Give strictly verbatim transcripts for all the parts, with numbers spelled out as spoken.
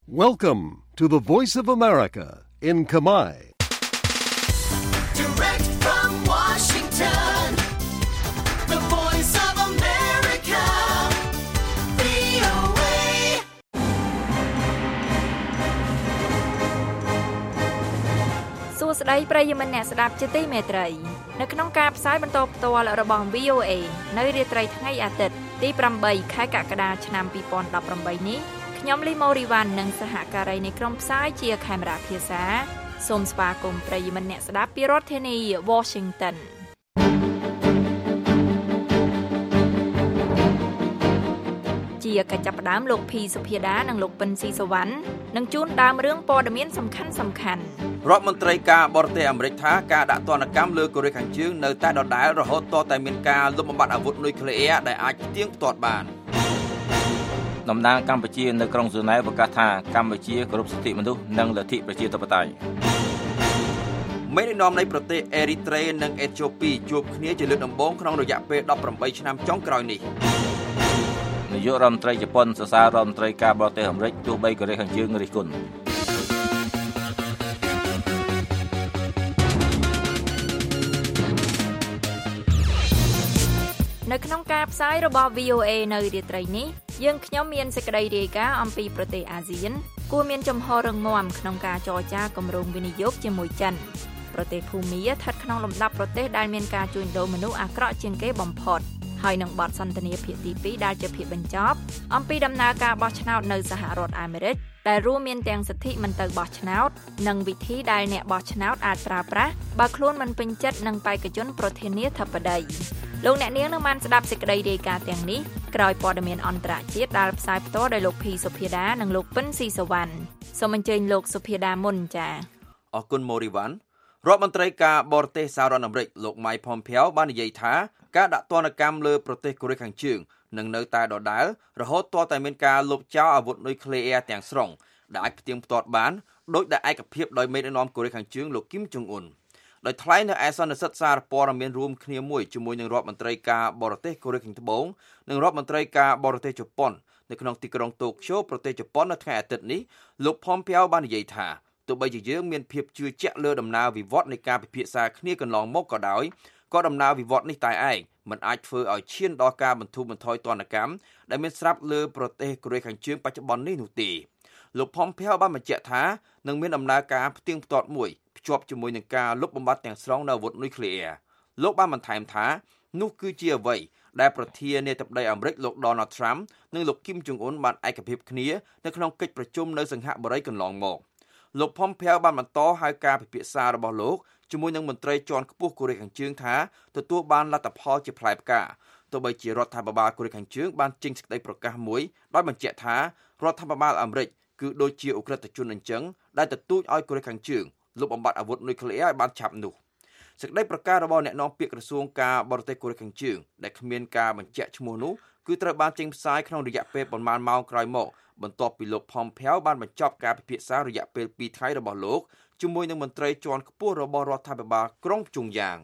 Welcome to the Voice of America in Khmer. Direct from Washington, the Voice of America, វី អូ เอ សួស្តីប្រិយមិត្តអ្នកស្ដាប់ជាទីមេត្រីនៅក្នុងការផ្សាយបន្តផ្ទាល់របស់ វី អូ เอ នៅរាត្រីថ្ងៃអាទិត្យទីប្រាំបីខែកក្កដាឆ្នាំពីរពាន់ដប់ប្រាំបីនេះខ្ញុំលីម៉ូរីវ៉ាន់និងសហការីនៃក្រុមផ្សាយជាខេមរ៉ាភាសាសូមស្វាគមន៍ប្រិយមិត្តអ្នកស្ដាប់ពីរដ្ឋធានី Washington ជាកិច្ចចាប់ផ្ដើមលោកភីសុភាដានិងលោកប៉ិនស៊ីសវណ្ណនឹងជួនដើមរឿងព័ត៌មានសំខាន់សំខាន់រដ្ឋមន្ត្រីការបរទេសអាមេរិកថាការដាក់ទណ្ឌកម្មលើកូរ៉េខាងជើងនៅតែដដែលរហូតទាល់តែមានការលុបបំបាត់អាវុធនុយក្លេអ៊ែរដែលអាចផ្ទៀងផ្ទាត់បានតំណាងកម្ពុជានៅក្រុងហ្សឺណែវប្រកាសថាកម្ពុជាគោរពសិទ្ធិមនុស្សនិងលទ្ធិប្រជាធិបតេយ្យមេដឹកនាំនៃប្រទេសអេរីត្រេនិងអេត្យូពីជួបគ្នាជាលើកដំបូងក្នុងរយៈពេលដប់ប្រាំបីឆ្នាំចុងក្រោយនេះនាយករដ្ឋមន្ត្រីជប៉ុនសរសើររដ្ឋមន្ត្រីការបរទេសអាមេរិកទោះបីកូរ៉េខាងជើងរិះគន់នៅក្នុងការផ្សាយរបស់ វី អូ เอ នៅរាត្រីនេះយើងខ្ញុំមានសេចក្តីរាយការណ៍អំពីប្រទេសអាស៊ានគួរមានចំហររងមាំក្នុងការចរចាគម្រោងវិនិយោគជាមួយចិនប្រទេសភូមាស្ថិតក្នុងលំដាប់ប្រទេសដែលមានការជួញដូរមនុស្សអាក្រក់ជាងគេបំផុតហើយនឹងបទសន្ទនាភាគទីពីរដែលជាភាគបញ្ចប់អំពីដំណើរការបោះឆ្នោតនៅសហរដ្ឋអាមេរិកដែលរួមមានទាំងសិទ្ធិមិនទៅបោះឆ្នោតនិងវិធីដែលអ្នកបោះឆ្នោតអាចប្រើប្រាស់បើខ្លួនមិនពេញចិត្តនឹងបេក្ខជនប្រធានាធិបតីលោកអ្នកនាងនឹងបានស្ដាប់សេចក្តីរាយការណ៍ទាំងនេះក្រោយព័ត៌មានអន្តរជាតិដែលផ្សាយផ្ទាល់ដោយលោកភីសុភាដានិងលោកប៉ិនស៊ីសវណ្ណសូមអញ្ជើញលោកសុភាដាមុនចា៎អរគុណម៉ូរីវ៉ាន់រដ្ឋមន្ត្រីការបរទេសសហរដ្ឋអាមេរិកលោក Mike Pompeo បាននិយាយថាការដាក់ទណ្ឌកម្មលើប្រទេសកូរ៉េខាងជើងនឹងនៅតែដដែលរហូតទាល់តែមានការលុបចោលអាវុធនុយក្លេអ៊ែរទាំងស្រុងដែលអាចផ្ទៀងផ្ទាត់បានដោយដែលឯកភាពដោយមេដឹកនាំកូរ៉េខាងជើងលោកគីមចុងអ៊ុនដោយថ្លែងនៅឯសន្និសីទសារព័ត៌មានរួមគ្នាមួយជាមួយនឹងរដ្ឋមន្ត្រីការបរទេសកូរ៉េខាងត្បូងនិងរដ្ឋមន្ត្រីការបរទេសជប៉ុននៅក្នុងទីក្រុងតូក្យូប្រទេសជប៉ុននៅថ្ងៃអាទិត្យនេះលោក Pompeo បាននិយាយថាទោះបីជាយើងមានភាពជឿជាក់លើដំណើរវិវត្តនៃការពិភាក្សាគ្នាកន្លងមកក៏ដោយក៏ដំណើរវិវត្តនេះតែឯងមិនអាចធ្វើឲ្យឈានដល់ការបន្ធូរបន្ថយទណ្ឌកម្មដែលមានស្រាប់លើប្រទេសកូរ៉េខាងជើងបច្ចុប្បន្ននេះនោះទេលោក Pompeo បានបញ្ជាក់ថានឹងមានដំណើរការផ្ទៀងផ្ទាត់មួយភ្ជាប់ជាមួយនឹងការលុបបំបាត់ទាំងស្រុងនៅអាវុធនុយក្លេអ៊ែរលោកបានបន្ថែមថានោះគឺជាអ្វីដែលប្រធានាធិបតីអាមេរិកលោក Donald Trump និងលោក Kim Jong Un បានឯកភាពគ្នានៅក្នុងកិច្ចប្រជុំនៅសង្ហបុរីកន្លងមកលោក Pompeo បានបន្តហៅការពិភាក្សារបស់លោកជាមួយនឹងមន្ត្រីជាន់ខ្ពស់កូរ៉េខាងជើងថាទទួលបានលទ្ធផលជាផ្លែផ្កាទោះបីជារដ្ឋាភិបាលកូរ៉េខាងជើងបានចេញសេចក្តីប្រកាសមួយដោយបញ្ជាក់ថារដ្ឋាភិបាលអាមេរិកគឺដូចជាអ ுக ្រិតជនអញ្ចឹងដែលទទូចឲ្យកូរ៉េខាងជើងលុបបំបាត់អាវុធនុយក្លេអ៊ែរឲ្យបានឆាប់នោះសេចក្តីប្រកាសរបស់អ្នកនាំពាក្យក្រសួងការបរទេសកូរ៉េខាងជើងដែលគ្មានការបញ្ជាក់ឈ្មោះនោះគឺត្រូវបានចេញផ្សាយក្នុងរយៈពេលប្រមាណម៉ោងក្រោយមកបន្ទាប់ពីលោក Pompeo បានបញ្ចប់ការពិភាក្សារយៈពេលពីរថ្ងៃរបស់លោកជាមួយនឹងមន្ត្រីជាន់ខ្ពស់របស់រដ្ឋាភិបាលក្រុងព្យុងយ៉ាង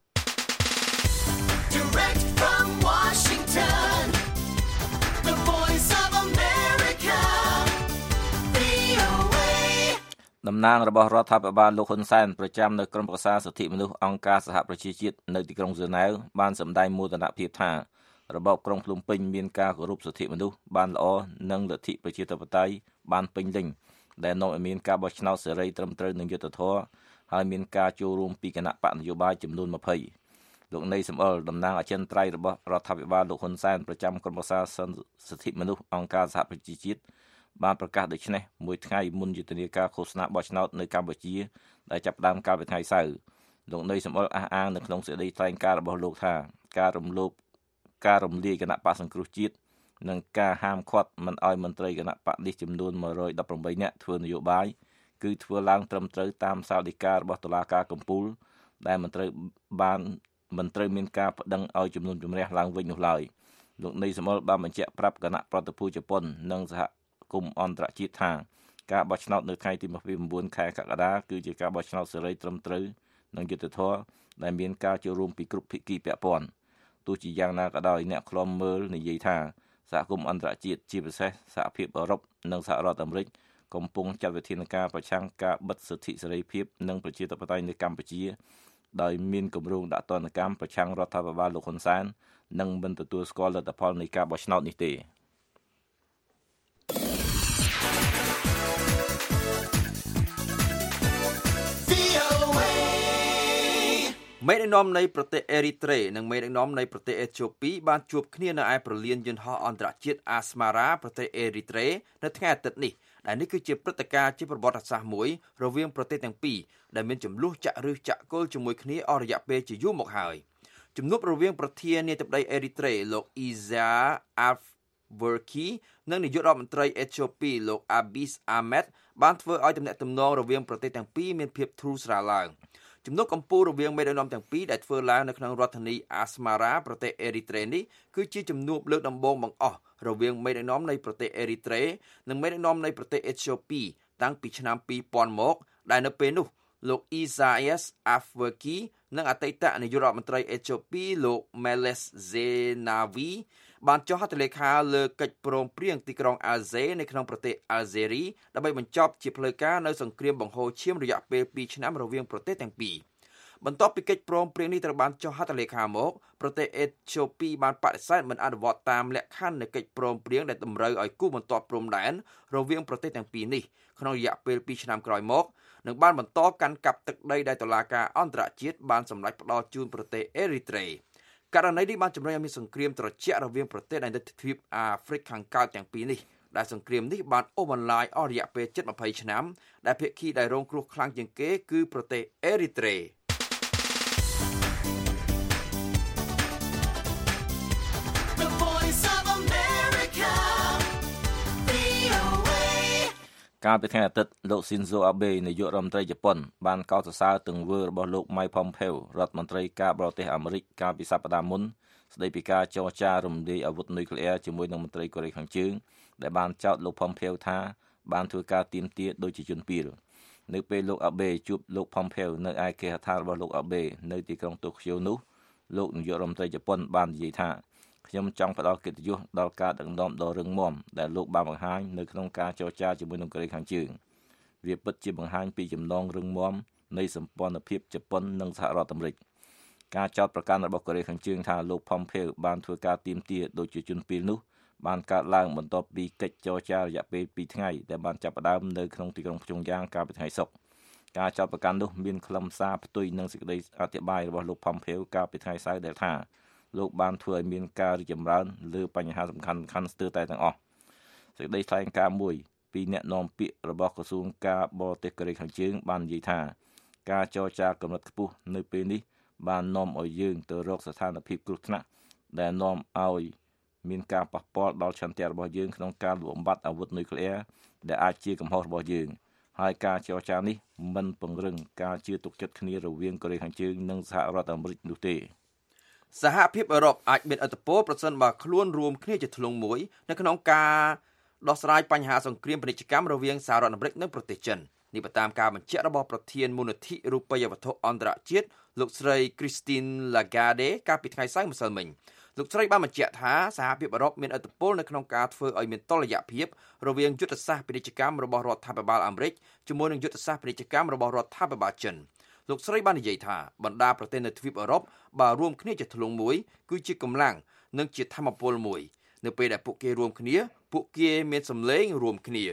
Direct from Washington, the Voice of America, វី អូ เอតំណាងរបស់រដ្ឋាភិបាលលោកហ៊ុនសែនប្រចាំនៅក្រុមប្រឹក្សាសិទ្ធិមនុស្សអង្គការសហប្រជាជាតិនៅទីក្រុងហ្សឺណែវបានសម្ដែងមោទនភាពថារបបក្រុងភ្នំពេញមានការគោរពសិទ្ធិមនុស្សបានល្អនិងលទ្ធិប្រជាធិបតេយ្យបានពេញលេញដែលនាំឲ្យមានការបោះឆ្នោតសេរីត្រឹមត្រូវនិងយុត្តិធម៌ហើយមានការចូលរួមពីគណៈបកនយោបាយចំនួនยี่สิบលោកនៃសំអល់តំណាងអចិន្ត្រៃយ៍របស់រដ្ឋាភិបាលលោកហ៊ុនសែនប្រចាំក្រុមប្រឹក្សាសិទ្ធិមនុស្សអង្គការសហប្រជាជាតិបានប្រកាសដូចនេះមួយថ្ងៃមុនយុទ្ធនាការឃោសនាបោះឆ្នោតនៅកម្ពុជាដែលចាប់ផ្ដើមកាលពីថ្ងៃសៅរ៍លោកនៃសំអល់អះអាងនៅក្នុងសេចក្តីថ្លែងការណ៍របស់លោកថាការរំលោភការរំលាយគណៈបកសង្គ្រោះជាតិនិងការហាមឃាត់មិនឲ្យមន្ត្រីគណៈបកនេះចំនួនmột trăm mười támនាក់ធ្វើនយោបាយគឺធ្វើឡើងត្រឹមត្រូវតាមសាលដីការបស់តុលាការកំពូលដែលមិនត្រូវបានមិនត្រូវមានការប្តឹងឲ្យចំនួនជំរះឡើងវិញនោះឡើយលោកនៃសមលបានបញ្ជាក់ប្រាប់គណៈប្រតិភូជប៉ុននិងសហគមន៍អន្តរជាតិថាការបោះឆ្នោតនៅថ្ងៃទីยี่สิบเก้าខែកក្កដាគឺជាការបោះឆ្នោតសេរីត្រឹមត្រូវនិងយុត្តិធម៌ដែលមានការចូលរួមពីគ្រប់ភាគីពាក់ព័ន្ធទោះជាយ៉ាងណាក៏ដោយអ្នកខ្លំមើលនិយាយថាសហគមន៍អន្តរជាតិជាពិសេសសហភាពអឺរ៉ុបនិងសហរដ្ឋអាមេរិកកំពុងចាត់វិធានការប្រឆាំងការបិទសិទ្ធិសេរីភាពនិងប្រជាធិបតេយ្យនៅកម្ពុជាដោយមានគម្រោងដាក់ទណ្ឌកម្មប្រឆាំងរដ្ឋាភិបាលលោកហ៊ុនសែននិងមិនទទួលស្គាល់លទ្ធផលនៃការបោះឆ្នោតនេះទេមេដឹកនាំនៃប្រទេសអេរីត្រេនិងមេដឹកនាំនៃប្រទេសអេត្យូពីបានជួបគ្នានៅឯព្រលានយន្តហោះអន្តរជាតិអាស្មារ៉ាប្រទេសអេរីត្រេនៅថ្ងៃអាទិត្យនេះដែលនេះគឺជាព្រឹត្តិការណ៍ជាប្រវត្តិសាស្ត្រមួយរវាងប្រទេសទាំងពីរដែលមានចំនួនចាក់ឫសចាក់គល់ជាមួយគ្នាអស់រយៈពេលជាយូរមកហើយជំនួបរវាងប្រធានាធិបតីអេរីត្រេលោកអ៊ីហ្សាអាហ្វវឺគីនិងនាយករដ្ឋមន្ត្រីអេត្យូពីលោកអាប៊ីសអាម៉េតបានធ្វើឲ្យទំនាក់ទំនងរវាងប្រទេសទាំងពីរមានភាពធូរស្រាលឡើងជំនួបកម្ពុជារវាងមេដឹកនាំទាំងពីរដែលធ្វើឡើងនៅក្នុងរដ្ឋធានីអាស្មារ៉ាប្រទេសអេរីត្រេនេះគឺជាជំនួបលើកដំបូងបង្អស់រវាងមេដឹកនាំនៃប្រទេសអេរីត្រេនិងមេដឹកនាំនៃប្រទេសអេត្យូពីតាំងពីឆ្នាំពីរពាន់មកដែលនៅពេលនោះលោកអ៊ីសាអ៊ែសអាហ្វឺគីនិងអតីតនាយករដ្ឋមន្ត្រីអេត្យូពីលោកមេលេសហ្សេណាវីបានចុះហត្ថលេខាលើកិច្ចព្រមព្រៀងទីក្រុងអាល់ហ្សេនៅក្នុងប្រទេសអាល់ហ្សេរីដើម្បីបញ្ចប់ជាផ្លូវការនៅសង្គ្រាមបង្ហូរឈាមរយៈពេលពីរឆ្នាំរវាងប្រទេសទាំងពីរបន្ទាប់ពីកិច្ចព្រមព្រៀងនេះត្រូវបានចុះហត្ថលេខាមកប្រទេសអេត្យូពីបានបដិសេធមិនអនុវត្តតាមលក្ខខណ្ឌនៃកិច្ចព្រមព្រៀងដែលតម្រូវឲ្យគូបន្ទាត់ព្រំដែនរវាងប្រទេសទាំងពីរនេះក្នុងរយៈពេលពីរឆ្នាំក្រោយមកនឹងបានបន្តកាន់កាប់ទឹកដីដែលតុលាការអន្តរជាតិបានសម្រេចផ្តល់ជូនប្រទេសអេរីត្រេករណីនេះបានជំរុញឲ្យមានសង្គ្រាមត្រជាក់រវាងប្រទេសនៅទ្វីបអាហ្វ្រិកខាងកើតទាំងពីរនេះដែលសង្គ្រាមនេះបានអូសបន្លាយអស់រយៈពេលជិតยี่สิบឆ្នាំដែលភាគីដែលរងគ្រោះខ្លាំងជាងគេគឺប្រទេសអេរីត្រេកាលពីថ្ងៃអាទិត្យលោកស៊ីនហ្សូអាបេនាយករដ្ឋមន្ត្រីជប៉ុនបានកោតសរសើរទង្វើរបស់លោក Mike Pompeo រដ្ឋមន្ត្រីការបរទេសអាមេរិកកាលពីសប្តាហ៍មុនស្ដីពីការចរចារំលាយអាវុធនុយក្លេអ៊ែរជាមួយនឹងមន្ត្រីកូរ៉េខាងជើងដែលបានចោទលោក Pompeo ថាបានធ្វើការទាមទារដូចជាជនពីលនៅពេលលោកអាបេជួបលោក Pompeo នៅឯគេហដ្ឋានរបស់លោកអាបេនៅទីក្រុងតូក្យូនោះលោកនាយករដ្ឋមន្ត្រីជប៉ុនបាននិយាយថាខ្ញុំចង់ផ្ដល់កិត្តិយសដល់ការដឹកនាំដ៏រឹងមាំដែលលោកបានបង្ហាញនៅក្នុងការចរចាជាមួយនឹងកូរ៉េខាងជើងវាពិតជាបង្ហាញពីចំណងរឹងមាំនៃសម្ព័ន្ធភាពជប៉ុននិងសហរដ្ឋអាមេរិកការចោទប្រកាន់របស់កូរ៉េខាងជើងថាលោក Pompeo បានធ្វើការទាមទារដូចជាជនពីលនោះបានកើតឡើងបន្ទាប់ពីកិច្ចចរចារយៈពេលពីរថ្ងៃដែលបានចាប់ផ្ដើមនៅក្នុងទីក្រុងព្យុងយ៉ាងកាលពីថ្ងៃសុក្រការចោទប្រកាន់នោះមានខ្លឹមសារផ្ទុយនឹងសេចក្តីអធិប្បាយរបស់លោក Pompeo កាលពីថ្ងៃសៅរ៍ដែលថាលោកបានធ្វើឲ្យមានការរីកចម្រើនលើបញ្ហាសំខាន់ៗស្ទើរតែទាំងអស់សេចក្តីថ្លែងការណ៍មួយពីអ្នកនាំពាក្យរបស់ក្រសួងការបរទេសកូរ៉េខាងជើងបាននិយាយថាការចរចាកម្រិតខ្ពស់នៅពេលនេះបាននាំឲ្យយើងទៅរកស្ថានភាពគ្រោះថ្នាក់ដែលនាំឲ្យមានការប៉ះពាល់ដល់ឆន្ទៈរបស់យើងក្នុងការលុបបំបាត់អាវុធនុយក្លេអ៊ែរដែលអាចជាកំហុសរបស់យើងហើយការចរចានេះមិនពង្រឹងការជឿទុកចិត្តគ្នារវាងកូរ៉េខាងជើងនិងសហរដ្ឋអាមេរិកនោះទេសហភាពអឺរ៉ុបអាចមានឥទ្ធិពលប្រសិនបើខ្លួនរួមគ្នាជាធ្លុងមួយនៅក្នុងការដោះស្រាយបញ្ហាសង្គ្រាមពាណិជ្ជកម្មរវាងសហរដ្ឋអាមេរិកនិងប្រទេសចិននេះតាមការបញ្ជាក់របស់ប្រធានមូលនិធិរូបិយវត្ថុអន្តរជាតិលោកស្រី Christine Lagarde កាលពីថ្ងៃសៅរ៍ម្សិលមិញលោកស្រីបានបញ្ជាក់ថាសហភាពអឺរ៉ុបមានឥទ្ធិពលនៅក្នុងការធ្វើឲ្យមានតុល្យភាពរវាងយុទ្ធសាស្ត្រពាណិជ្ជកម្មរបស់រដ្ឋាភិបាលអាមេរិកជាមួយនឹងយុទ្ធសាស្ត្រពាណិជ្ជកម្មរបស់រដ្ឋាភិបាលចិនលោកស្រីបាននិយាយថាបណ្ដាប្រទេសនៅទ្វីបអឺរ៉ុបបើរួមគ្នាជាធ្លុងមួយគឺជាកម្លាំងនិងជាធម៌ពលមួយនៅពេលដែលពួកគេរួមគ្នាពួកគេមានសម្លេងរួមគ្នា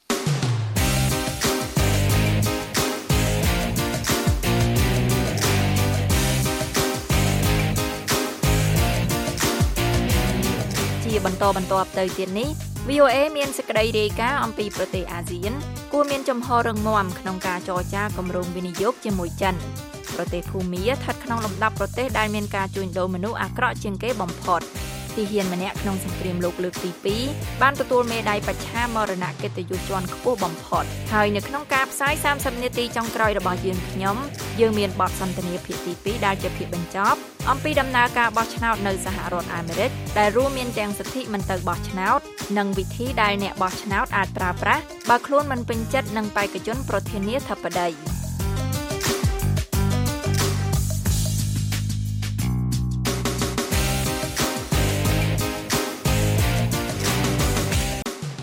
ជាបន្តបន្ទាប់ទៅទៀតនេះ វី អូ เอ មានសេចក្តីរាយការណ៍អំពីប្រទេសអាស៊ានគួរមានចំហរឹងមាំក្នុងការចរចាគម្រោងវិនិយោគជាមួយចិនប្រទេសភូមាស្ថិតក្នុងលំដាប់ប្រទេសដែលមានការជួញដូរមនុស្សអាក្រក់ជាងគេបំផុតទីហ៊ានម្នាក់ក្នុងសង្គ្រាមលោកលើកទីពីរបានទទួលមេដាយបច្ឆាមរណៈកិត្តិយសជាន់ខ្ពស់បំផុតហើយនៅក្នុងការផ្សាយសាមសិបនាទីចុងក្រោយរបស់យើងខ្ញុំយើងមានបទសន្ទនាភាគទីពីរដែលជាភាគបញ្ចប់អំពីដំណើរការបោះឆ្នោតនៅសហរដ្ឋអាមេរិកដែលរួមមានទាំងសិទ្ធិមិនទៅបោះឆ្នោតនិងវិធីដែលអ្នកបោះឆ្នោតអាចប្រើប្រាស់បើខ្លួនមិនពេញចិត្តនឹងបេក្ខជនប្រធានាធិបតី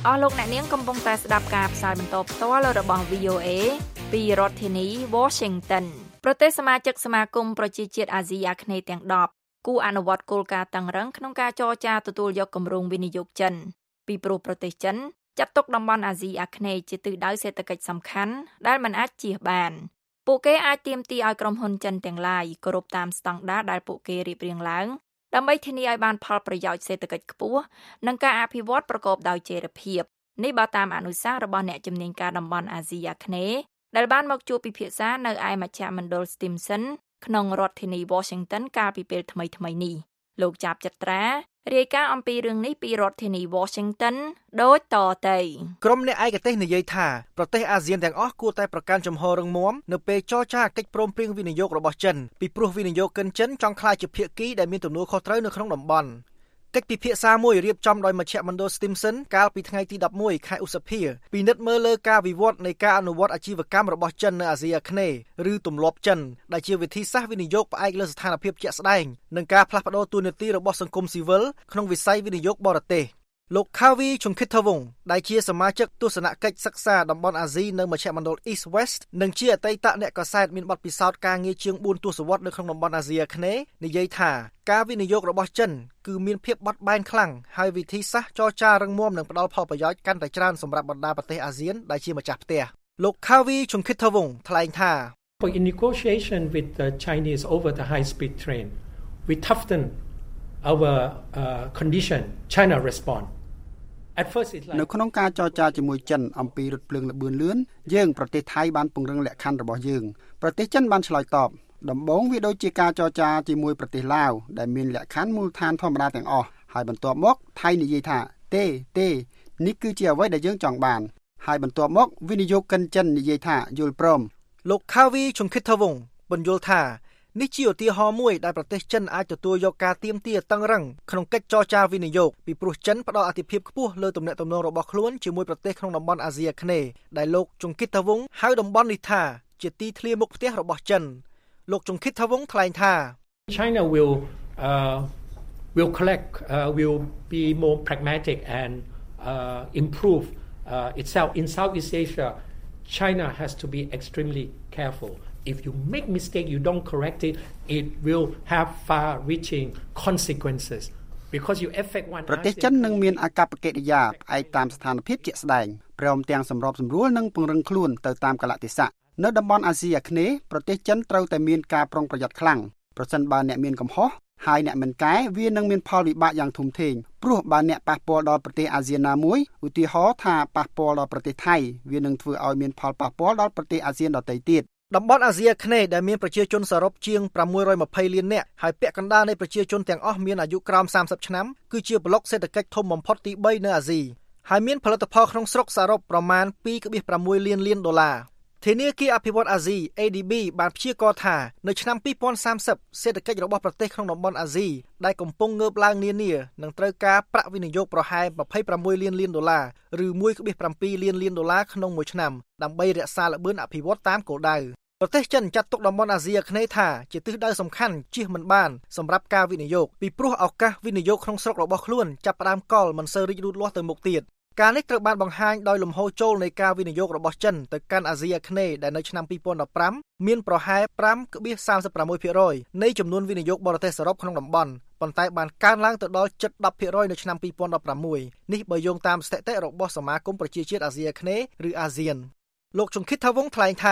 អស់លោកអ្នកនាងកំពុងតែស្ដាប់ការផ្សាយបន្តផ្ទាល់របស់ វី អូ เอ ពីរដ្ឋធានី Washington ប្រទេសសមាជិកសមាគមប្រជាជាតិអាស៊ីអាគ្នេយ៍ទាំងដប់គូអនុវត្តគោលការណ៍តឹងរ៉ឹងក្នុងការចរចាទទួលយកគម្រោងវិនិយោគចិនពីព្រោះប្រទេសចិនចាត់ទុកតំបន់អាស៊ីអាគ្នេយ៍ជាទិសដៅសេដ្ឋកិច្ចសំខាន់ដែលមិនអាចជៀសបានពួកគេអាចទាមទារឲ្យក្រុមហ៊ុនចិនទាំងឡាយគោរពតាមស្តង់ដារដែលពួកគេរៀបរៀងឡើងដើម្បីធានាឲ្យបានផលប្រយោជន៍សេដ្ឋកិច្ចខ្ពស់និងការអភិវឌ្ឍប្រកបដោយចីរភាពនេះបើតាមអនុសាសន៍របស់អ្នកជំនាញការតំបន់អាស៊ីអាគ្នេយ៍ដែលបានមកជួបពិភាក្សានៅឯមជ្ឈមណ្ឌល Stimson ក្នុងរដ្ឋធានី Washington កាលពីពេលថ្មីៗនេះលោកចាប់ចត្រារាយការណ៍អំពីរឿងនេះពីរដ្ឋធានី Washington ដូចតទៅក្រុមអ្នកឯកទេសនិយាយថាប្រទេសអាស៊ានទាំងអស់គួរតែប្រកាន់ជំហររឹងមាំនៅពេលចរចាកិច្ចព្រមព្រៀងវិនិយោគរបស់ចិនពីព្រោះវិនិយោគិនចិនចង់ក្លាយជាភាគីដែលមានទំនួលខុសត្រូវនៅក្នុងតំបន់កិច្ចពិភាក្សាមួយរៀបចំដោយមជ្ឈមណ្ឌល Stimson កាលពីថ្ងៃទីដប់មួយខែឧសភាពិនិត្យមើលលើការវិវត្តនៃការអនុវត្តអាជីវកម្មរបស់ចិននៅអាស៊ីអាគ្នេយ៍ឬទម្លាប់ចិនដែលជាវិធីសាស្ត្រវិនិយោគផ្អែកលើស្ថានភាពជាក់ស្ដែងនិងការផ្លាស់ប្តូរតួនាទីរបស់សង្គមស៊ីវិលក្នុងវិស័យវិនិយោគបរទេសលោក Kavi Chungkithawong ដែលជាសមាជិកទស្សនកិច្ចសិក្សាតំបន់អាស៊ីនៅមជ្ឈមណ្ឌល East West និងជាអតីតអ្នកកសែតមានបទពិសោធន៍ការងារជាងបួនទសវត្សរ៍នៅក្នុងតំបន់អាស៊ីអាគ្នេយ៍និយាយថាការវិនិយោគរបស់ចិនគឺមានភាពបត់បែនខ្លាំងហើយវិធីសាស្ត្រចរចារឹងមាំនឹងផ្ដល់ផលប្រយោជន៍កាន់តែច្រើនសម្រាប់បណ្ដាប្រទេសអាស៊ានដែលជាម្ចាស់ផ្ទះលោក Kavi Chungkithawong ថ្លែងថា In negotiation with the Chinese over the high speed train we toughen our uh, condition China respond នៅក្នុងការចរចាជាមួយចិនអំពីរថភ្លើងល្បឿនលឿនយើងប្រទេសថៃបានពង្រឹងលក្ខខណ្ឌរបស់យើងប្រទេសចិនបានឆ្លើយតបដំបូងវាដូចជាការចរចាជាមួយប្រទេសឡាវដែលមានលក្ខខណ្ឌមូលដ្ឋានធម្មតាទាំងអស់ហើយបន្ទាប់មកថៃនិយាយថាទេទេនេះគឺជាអ្វីដែលយើងចង់បានហើយបន្ទាប់មកវិនិយោគិនចិននិយាយថាយល់ព្រមលោក Kavi Chungkithawong បញ្យល់ថានេះជាឧទាហរណ៍មួយដែលប្រទេសចិនអាចទទួលយកការទាមទារតឹងរ៉ឹងក្នុងកិច្ចចរចាវិនិយោគពីព្រោះចិនផ្ដល់អាទិភាពខ្ពស់លើទំនាក់ទំនងរបស់ខ្លួនជាមួយប្រទេសក្នុងតំបន់អាស៊ីអាគ្នេយ៍ដែលលោក Chungkithawong ហៅតំបន់នេះថាជាទីធ្លាមុខផ្ទះរបស់ចិនលោក Chungkithawong ថ្លែងថា China will uh, will collect uh, will be more pragmatic and uh, improve uh, itself in Southeast Asia China has to be extremely careful If you make mistake, you don't correct it, it will have far-reaching consequences because you affect one. ប្រទេសចិននឹងមានអាកប្បកិរិយាផ្អែកតាមស្ថានភាពជាក់ស្ដែងព្រមទាំងសម្របសម្រួលនិងពង្រឹងខ្លួនទៅតាមកលៈទេសៈនៅតំបន់អាស៊ីអាគ្នេយ៍ប្រទេសចិនត្រូវតែមានការប្រុងប្រយ័ត្នខ្លាំងប្រសិនបើអ្នកមានកំហុសហើយអ្នកមិនកែវានឹងមានផលវិបាកយ៉ាងធំធេងព្រោះបើអ្នកប៉ះពាល់ដល់ប្រទេសអាស៊ានណាមួយឧទាហរណ៍ថាប៉ះពាល់ដល់ប្រទេសថៃវានឹងធ្វើឲ្យមានផលប៉ះពាល់ដល់ប្រទេសអាស៊ានដទៃទៀតតំបន់អាស៊ីអាគ្នេយ៍ដែលមានប្រជាជនសរុបជាងប្រាំមួយរយម្ភៃលាននាក់ហើយពាក់កណ្ដាលនៃប្រជាជនទាំងអស់មានអាយុក្រោមសាមសិបឆ្នាំគឺជាប្លុកសេដ្ឋកិច្ចធំបំផុតទីបីនៅអាស៊ីហើយមានផលិតផលក្នុងស្រុកសរុបប្រមាណ ពីរដុល្លារប្រាំមួយលានលានដុល្លារធានាគារអភិវឌ្ឍន៍អាស៊ី A D B បានព្យាករណ៍ថានៅឆ្នាំពីរពាន់សាមសិបសេដ្ឋកិច្ចរបស់ប្រទេសក្នុងតំបន់អាស៊ីដែលកំពុងងើបឡើងនានានឹងត្រូវការប្រាក់វិនិយោគប្រហែលยี่สิบหกលានលានដុល្លារឬ one point sevenលានលានដុល្លារក្នុងមួយឆ្នាំដើម្បីរក្សាល្បឿនអភិវឌ្ឍតាមគោលដៅប្រទេសចិនចាត់ទុកតំបន់អាស៊ីអាគ្នេយ៍ថាជាទិសដៅសំខាន់ជៀសមិនបានសម្រាប់ការវិនិយោគពីព្រោះឱកាសវិនិយោគក្នុងស្រុករបស់ខ្លួនចាប់ផ្ដើមកលមិនសូវរីករូតលាស់ទៅមុខទៀតការនេះត្រូវបានបង្ហាញដោយលំហូរចូលនៃការវិនិយោគរបស់ចិនទៅកាន់អាស៊ីអាគ្នេយ៍ដែលនៅឆ្នាំពីរពាន់ដប់ប្រាំមានប្រហែល five point three six percent នៃចំនួនវិនិយោគបរទេសសរុបក្នុងតំបន់ប៉ុន្តែបានកើនឡើងទៅដល់ជិត ten percent នៅឆ្នាំពីរពាន់ដប់ប្រាំមួយនេះបើយោងតាមស្ថិតិរបស់សមាគមប្រជាជាតិអាស៊ីអាគ្នេយ៍ឬអាស៊ានលោក Chungkithawong ថ្លែងថា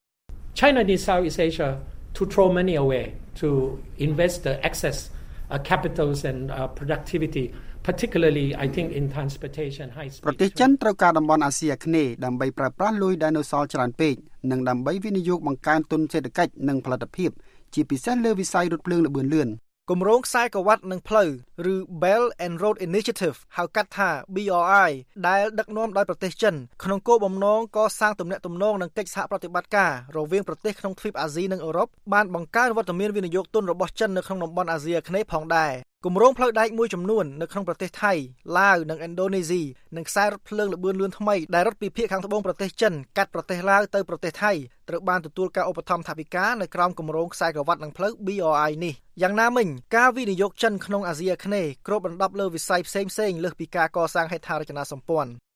China needs Southeast Asia to throw money away to invest the excess uh, capitals and uh, productivity particularly I think in transportation high speed ប្រទេសចិនត្រូវការតំបន់អាស៊ីអាគ្នេយ៍ដើម្បីប្រើប្រាស់លុយដែលនៅសល់ច្រើនពេកនិងដើម្បីវិនិយោគបង្កើនទុនសេដ្ឋកិច្ចនិងផលិតភាពជាពិសេសលើវិស័យរថភ្លើងល្បឿនលឿនគម្រោងខ្សែក្រវ៉ាត់និងផ្លូវឬ Belt and Road Initiative ហៅកាត់ថា B R I ដែលដឹកនាំដោយប្រទេសចិនក្នុងគោលបំណងកសាងទំនាក់ទំនងនិងកិច្ចសហប្រតិបត្តិការរវាងប្រទេសក្នុងទ្វីបអាស៊ីនិងអឺរ៉ុបបានបង្កើនវត្តមានវិនិយោគទុនរបស់ចិននៅក្នុងតំបន់អាស៊ីអាគ្នេយ៍ផងដែរគម្រោងផ្លូវដែកមួយចំនួននៅក្នុងប្រទេសថៃឡាវនិងឥណ្ឌូនេស៊ីនិងខ្សែរថភ្លើងល្បឿនលឿនថ្មីដែលរត់ពីភាគខាងត្បូងប្រទេសចិនកាត់ប្រទេសឡាវទៅប្រទេសថៃត្រូវបានទទួលការឧបត្ថម្ភថវិកានៅក្រោមគម្រោងខ្សែក្រវ៉ាត់និងផ្លូវ B R I នេះយ៉ាងណាមិញការវិនិយោគចិនក្នុងអាស៊ីអាគ្នេយ៍គ្របដណ្ដប់លើវិស័យផ្សេងៗលើសពីការកសាងហេដ្ឋារចនាសម្ព័ន្ធ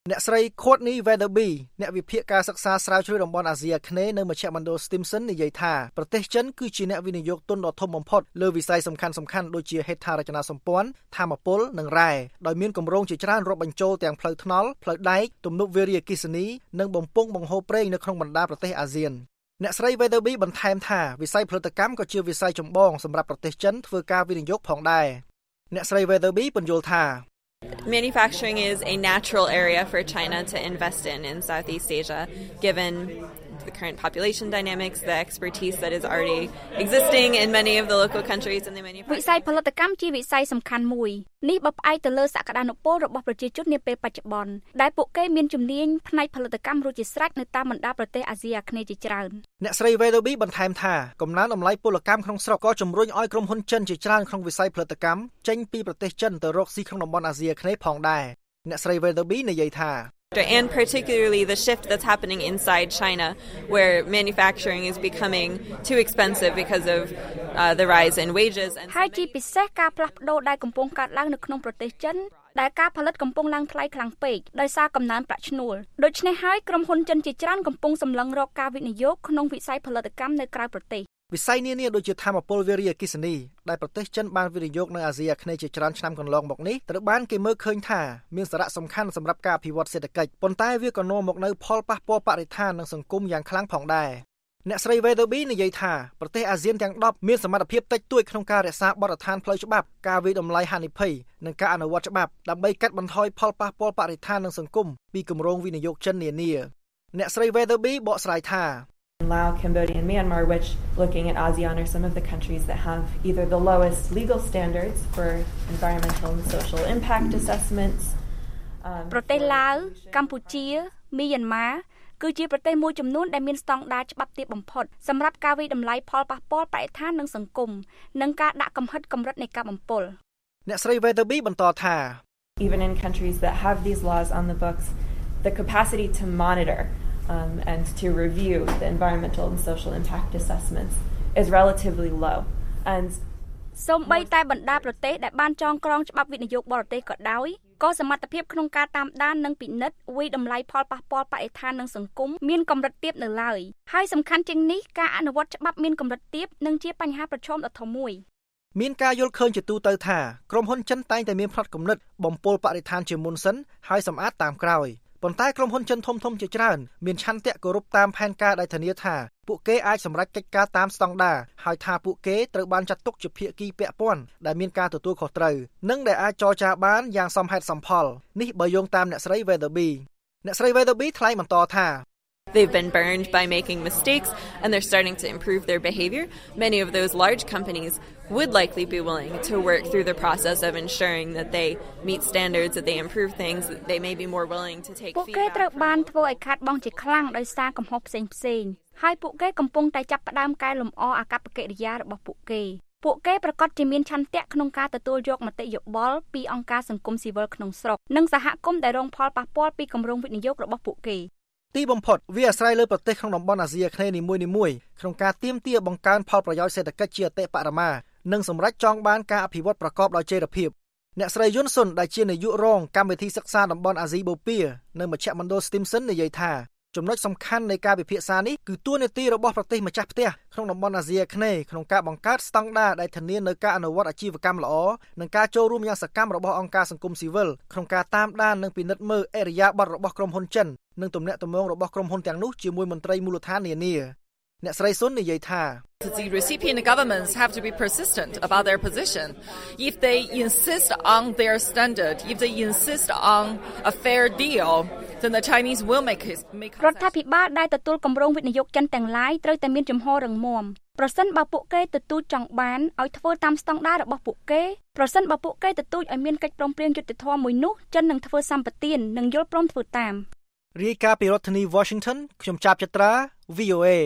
អ្នកស្រី Courtney Weatherby អ្នកវិភាគការសិក្សាស្រាវជ្រាវតំបន់អាស៊ីអាគ្នេយ៍នៅមជ្ឈមណ្ឌល Stimson និយាយថាប្រទេសចិនគឺជាអ្នកវិនិយោគទុនដ៏ធំបំផុតលើវិស័យសំខាន់ៗដូចជាហេដ្ឋារចនាសម្ព័ន្ធថាមពលនិងរ៉ែដោយមានគម្រោងជាច្រើនរាប់បញ្ចូលទាំងផ្លូវថ្នល់ផ្លូវដែកទំនប់វារីអគ្គិសនីនិងបំពង់បង្ហូរប្រេងនៅក្នុងបណ្ដាប្រទេសអាស៊ានអ្នកស្រី Weatherby បន្ថែមថាវិស័យផលិតកម្មក៏ជាវិស័យចម្បងសម្រាប់ប្រទេសចិនធ្វើការវិនិយោគផងដែរអ្នកស្រី Weatherby បញ្យល់ថា Manufacturing is a natural area for China to invest in in Southeast Asia, given the current population dynamics, the expertise that is already existing in many of the local countries and the manufacturing. វិស័យផលិតកម្មជាវិស័យសំខាន់មួយនេះបើផ្អែកទៅលើសក្តានុពលរបស់ប្រជាជននាពេលបច្ចុប្បន្នដែលពួកគេមានជំនាញផ្នែកផលិតកម្មរួចជាស្រេចនៅតាមបណ្ដាប្រទេសអាស៊ីអាគ្នេយ៍ជាច្រើនអ្នកស្រី Weatherby បន្ថែមថាកំណើនតម្លៃពលកម្មក្នុងស្រុកក៏ជំរុញឲ្យក្រុមហ៊ុនចិនជាច្រើនក្នុងវិស័យផលិតកម្មចេញពីប្រទេសចិនទៅរកស៊ីក្នុងតំបន់អាស៊ីអាគ្នេយ៍ផងដែរអ្នកស្រី Weatherby និយាយថា And particularly the shift that's happening inside China, where manufacturing is becoming too expensive because of uh, the rise in wages. And ហើយជាពិសេសការផ្លាស់ប្ដូរដែលកំពុងកើតឡើងនៅក្នុងប្រទេសចិនដែលការផលិតកំពុងឡើងថ្លៃខ្លាំងពេកដោយសារកំណើនប្រាក់ឈ្នួលដូច្នេះហើយក្រុមហ៊ុនចិនជាច្រើនកំពុងសម្លឹងរកការវិនិយោគក្នុងវិស័យផលិតកម្មនៅក្រៅប្រទេសវិស័យនានាដូចជាថាមពលវារីអគ្គិសនីដែលប្រទេសចិនបានវិនិយោគនៅអាស៊ីអាគ្នេយ៍ជាច្រើនឆ្នាំកន្លងមកនេះត្រូវបានគេមើលឃើញថាមានសារៈសំខាន់សម្រាប់ការអភិវឌ្ឍសេដ្ឋកិច្ចប៉ុន្តែវាក៏នាំមកនូវផលប៉ះពាល់បរិស្ថាននិងសង្គមយ៉ាងខ្លាំងផងដែរអ្នកស្រី Weatherby និយាយថាប្រទេសអាស៊ានទាំងដប់មានសមត្ថភាពតិចតួចក្នុងការរក្សាបទដ្ឋានផ្លូវច្បាប់ការវិតម្លៃហានិភ័យនិងការអនុវត្តច្បាប់ដើម្បីកាត់បន្ថយផលប៉ះពាល់បរិស្ថាននិងសង្គមពីគម្រោងវិនិយោគចិននានាអ្នកស្រី Weatherby បកស្រាយថា Laos, Cambodia, and Myanmar, which, looking at ASEAN, are some of the countries that have either the lowest legal standards for environmental and social impact assessments. ប្រទេសឡាវកម្ពុជា មីយ៉ាន់ម៉ាគឺជាប្រទេសមួយចំនួនដែលមានស្តង់ដារច្បាប់ទាបបំផុតសម្រាប់ការវិតម្លៃផលប៉ះពាល់បរិស្ថាននិងសង្គមនិងការដាក់កំហិតកម្រិតនៃការបំពុលអ្នកស្រី Weatherby បន្តថា Even in countries that have these laws on the books, the capacity to monitor Um, and to review the environmental and social impact assessments is relatively low. And សូម្បីតែបណ្ដាប្រទេសដែលបានចងក្រងច្បាប់វិនិយោគបរទេសក៏ដោយក៏សមត្ថភាពក្នុងការតាមដាននិងពិនិត្យវិតម្លៃផលប៉ះពាល់បរិស្ថាននិងសង្គមមានកម្រិតទាបនៅឡើយហើយសំខាន់ជាងនេះការអនុវត្តច្បាប់មានកម្រិតទាបនិងជាបញ្ហាប្រឈមដ៏ធំមួយមានការយល់ឃើញជាទូទៅថាក្រុមហ៊ុនចិនតែងតែមានផ្នត់គំនិតបំពុលបរិស្ថានជាមុនសិនហើយសម្អាតតាមក្រោយប៉ុន្តែក្រុមហ៊ុនចិនធំៗជាច្រើនមានឆន្ទៈគោរពតាមផែនការដែលធានាថាពួកគេអាចសម្រេចកិច្ចការតាមស្តង់ដារហើយថាពួកគេត្រូវបានចាត់ទុកជាភាគីពាក់ព័ន្ធដែលមានការទទួលខុសត្រូវនិងដែលអាចចរចាបានយ៉ាងសមហេតុសមផលនេះបើយោងតាមអ្នកស្រី Weatherby អ្នកស្រី Weatherby ថ្លែងបន្តថា They've been burned by making mistakes and they're starting to improve their behavior. Many of those large companies would likely be willing to work through the process of ensuring that they meet standards, that they improve things, that they may be more willing to take feedback. ពួកគេត្រូវបានធ្វើឲ្យខាតបង់ជាខ្លាំងដោយសារកំហុសផ្សេងៗហើយពួកគេកំពុងតែចាប់ផ្ដើមកែលម្អអាកប្បកិរិយារបស់ពួកគេពួកគេប្រកាសជាមានឆន្ទៈក្នុងការទទួលយកមតិយោបល់ពីអង្គការសង្គមស៊ីវិលក្នុងស្រុកនិងសហគមន៍ដែលរងផលប៉ះពាល់ពីគម្រោងវិនិយោគរបស់ពួកគេទីបំផុតវាអាស្រ័យលើប្រទេសក្នុងតំបន់អាស៊ីអាគ្នេយ៍នីមួយៗក្នុងការទាមទារបង្កើនផលប្រយោជន៍សេដ្ឋកិច្ចជាអតិបរមានិងសម្រេចចង់បានការអភិវឌ្ឍប្រកបដោយចីរភាពអ្នកស្រីយុនសុនដែលជានាយករងកម្មវិធីសិក្សាតំបន់អាស៊ីបូព៌ានៅមជ្ឈមណ្ឌល Stimson និយាយថាចំណុចសំខាន់នៃការពិភាក្សានេះគឺតួនាទីរបស់ប្រទេសម្ចាស់ផ្ទះក្នុងតំបន់អាស៊ីអាគ្នេយ៍ក្នុងការបង្កើតស្តង់ដារដែលធានានូវការអនុវត្តអាជីវកម្មល្អនិងការចូលរួមយ៉ាងសកម្មរបស់អង្គការសង្គមស៊ីវិលក្នុងការតាមដាននិងពិនិត្យមើលឥរិយាបថរបស់ក្រុមហ៊ុនចិននិងទំនាក់ទំនងរបស់ក្រុមហ៊ុនទាំងនោះជាមួយមន្ត្រីមូលដ្ឋាននានាអ្នកស្រីសុននិយាយថា The recipient governments have to be persistent about their position. If they insist on their standard, if they insist on a fair deal, then the Chinese will make it. រដ្ឋាភិបាលដែលទទួលគម្រោងវិនិយោគចិនទាំងឡាយត្រូវតែមានជំហររឹងមាំប្រសិនបើពួកគេទទូចចង់បានឲ្យធ្វើតាមស្តង់ដាររបស់ពួកគេប្រសិនបើពួកគេទទូចឲ្យមានកិច្ចព្រមព្រៀងយុត្តិធម៌មួយនោះចិននឹងធ្វើសម្បទាននិងយល់ព្រមធ្វើតាមរាយការណ៍ពីរដ្ឋធានី Washington ខ្ញុំចាប់ចត្រា V O A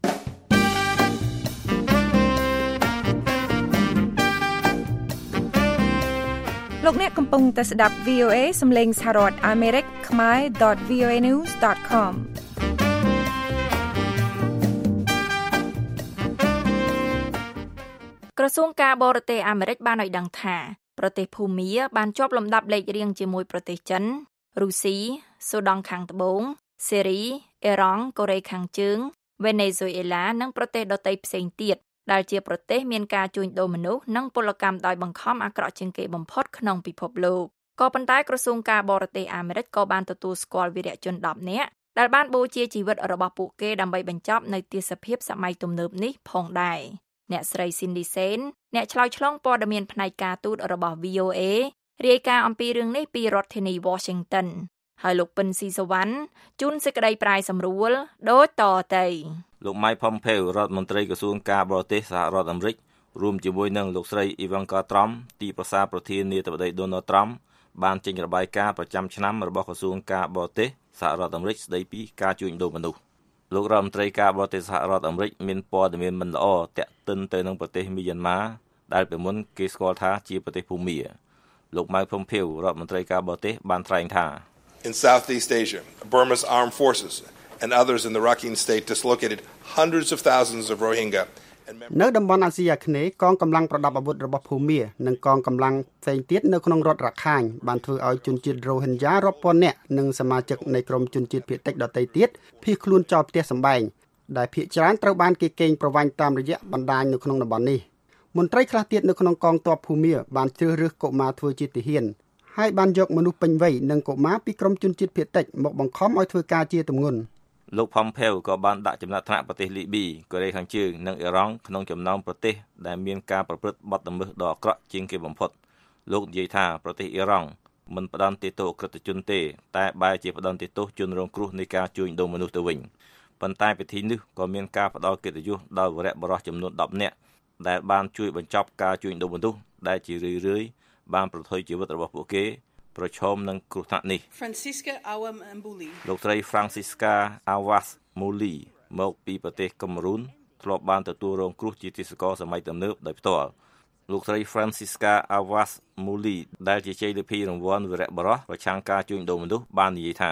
លោកអ្នកកំពុងតែស្ដាប់ V O A សំឡេងសហរដ្ឋអាមេរិកខ្មែរ .v o a news dot com ក្រសួងការបរទេសអាមេរិកបានឲ្យដឹងថាប្រទេសភូមាបានជាប់លំដាប់លេខរៀងជាមួយប្រទេសចិនរុស្ស៊ី សូដង់ខាងត្បូង សេរី អ៊ីរ៉ង់ កូរ៉េខាងជើង វេណេស៊ុយអេឡា និងប្រទេសដទៃផ្សេងទៀតដែលជាប្រទេសមានការជួញដូរមនុស្សនិងពលកម្មដោយបង្ខំអាក្រក់ជាងគេបំផុតក្នុងពិភពលោកក៏ប៉ុន្តែក្រសួងការបរទេសអាមេរិកក៏បានទទួលស្គាល់វីរៈជនដប់នាក់ដែលបានបូជាជីវិតរបស់ពួកគេដើម្បីបញ្ចប់នៅទស្សនភាពសម័យទំនើបនេះផងដែរអ្នកស្រី Cindy Sain អ្នកឆ្លើយឆ្លងព័ត៌មានផ្នែកការទូតរបស់ វី អូ เอ រាយការណ៍អំពីរឿងនេះពីរដ្ឋធានី Washington ហើយលោកពិនស៊ីសវណ្ណជួនសេចក្តីប្រាយសម្រួលដូចតទៅលោក Mike Pompeo រដ្ឋមន្ត្រីក្រសួងការបរទេសសហរដ្ឋអាមេរិករួមជាមួយនឹងលោកស្រី Ivanka Trump ទីប្រសារប្រធានាធិបតី Donald Trump បានចេញរបាយការណ៍ប្រចាំឆ្នាំរបស់ក្រសួងការបរទេសសហរដ្ឋអាមេរិកស្តីពីការជួញដូរមនុស្សលោករដ្ឋមន្ត្រីការបរទេសសហរដ្ឋអាមេរិកមានព័ត៌មានមិនល្អទាក់ទិនទៅនឹងប្រទេសមីយ៉ាន់ម៉ាដែលពីមុនគេស្គាល់ថាជាប្រទេសភូមាលោក Mike Pompeo រដ្ឋមន្ត្រីការបរទេសបានថ្លែងថា In Southeast Asia, Burma's armed forces and others in the Rakhine state dislocated hundreds of thousands of Rohingya នៅតំបន់អាស៊ីអាគ្នេយ៍កងកម្លាំងប្រដាប់អាវុធរបស់ភូមានិងកងកម្លាំងផ្សេងទៀតនៅក្នុងរដ្ឋរខាញបានធ្វើឲ្យជនជាតិ Rohingya រាប់ពាន់នាក់និងសមាជិកនៃក្រុមជនជាតិភាគតិចដទៃទៀតភៀសខ្លួនចោលផ្ទះសម្បែងដែលភាគច្រើនត្រូវបានគេកេងប្រវ័ញ្ចតាមរយៈបណ្ដាញនៅក្នុងតំបន់នេះមន្ត្រីខ្លះទៀតនៅក្នុងកងទ័ពភូមាបានជ្រើសរើសកុមារធ្វើជាទាហានហើយបានយកមនុស្សពេញវ័យនិងកុមារពីក្រុមជនជាតិភាគតិចមកបង្ខំឲ្យធ្វើការជាទម្ងន់លោក Pompeo ក៏បានដាក់ចំណាត់ថ្នាក់ប្រទេសលីប៊ីកូរ៉េខាងជើងនិងអ៊ីរ៉ង់ក្នុងចំណោមប្រទេសដែលមានការប្រព្រឹត្តបទល្មើសដ៏អាក្រក់ជាងគេបំផុតលោកនិយាយថាប្រទេសអ៊ីរ៉ង់មិនផ្ដន់ទោសអក្រិតជនទេតែបែរជាផ្ដន់ទោសជនរងគ្រោះនៃការជួញដូរមនុស្សទៅវិញប៉ុន្តែពិធីនេះក៏មានការផ្ដល់កិត្តិយសដល់វីរៈបុរសចំនួនដប់នាក់ដែលបានជួយបញ្ចប់ការជួញដូរមនុស្សដែលជារឿយៗបានប្រថុយជីវិតរបស់ពួកគេប្រឈមនឹងគ្រោះថ្នាក់នេះ Francisca Awam Mbuli លោកស្រី Francisca Awas Muli មកពីប្រទេសកាមេរូនធ្លាប់បានទទួលរងគ្រោះជាទេសកលសម័យទំនើបដោយផ្ទាល់លោកស្រី Francisca Awas Muli ដែលជាជ័យលាភីរង្វាន់វីរៈបុរសប្រឆាំងការជួញដូរមនុស្សបាននិយាយថា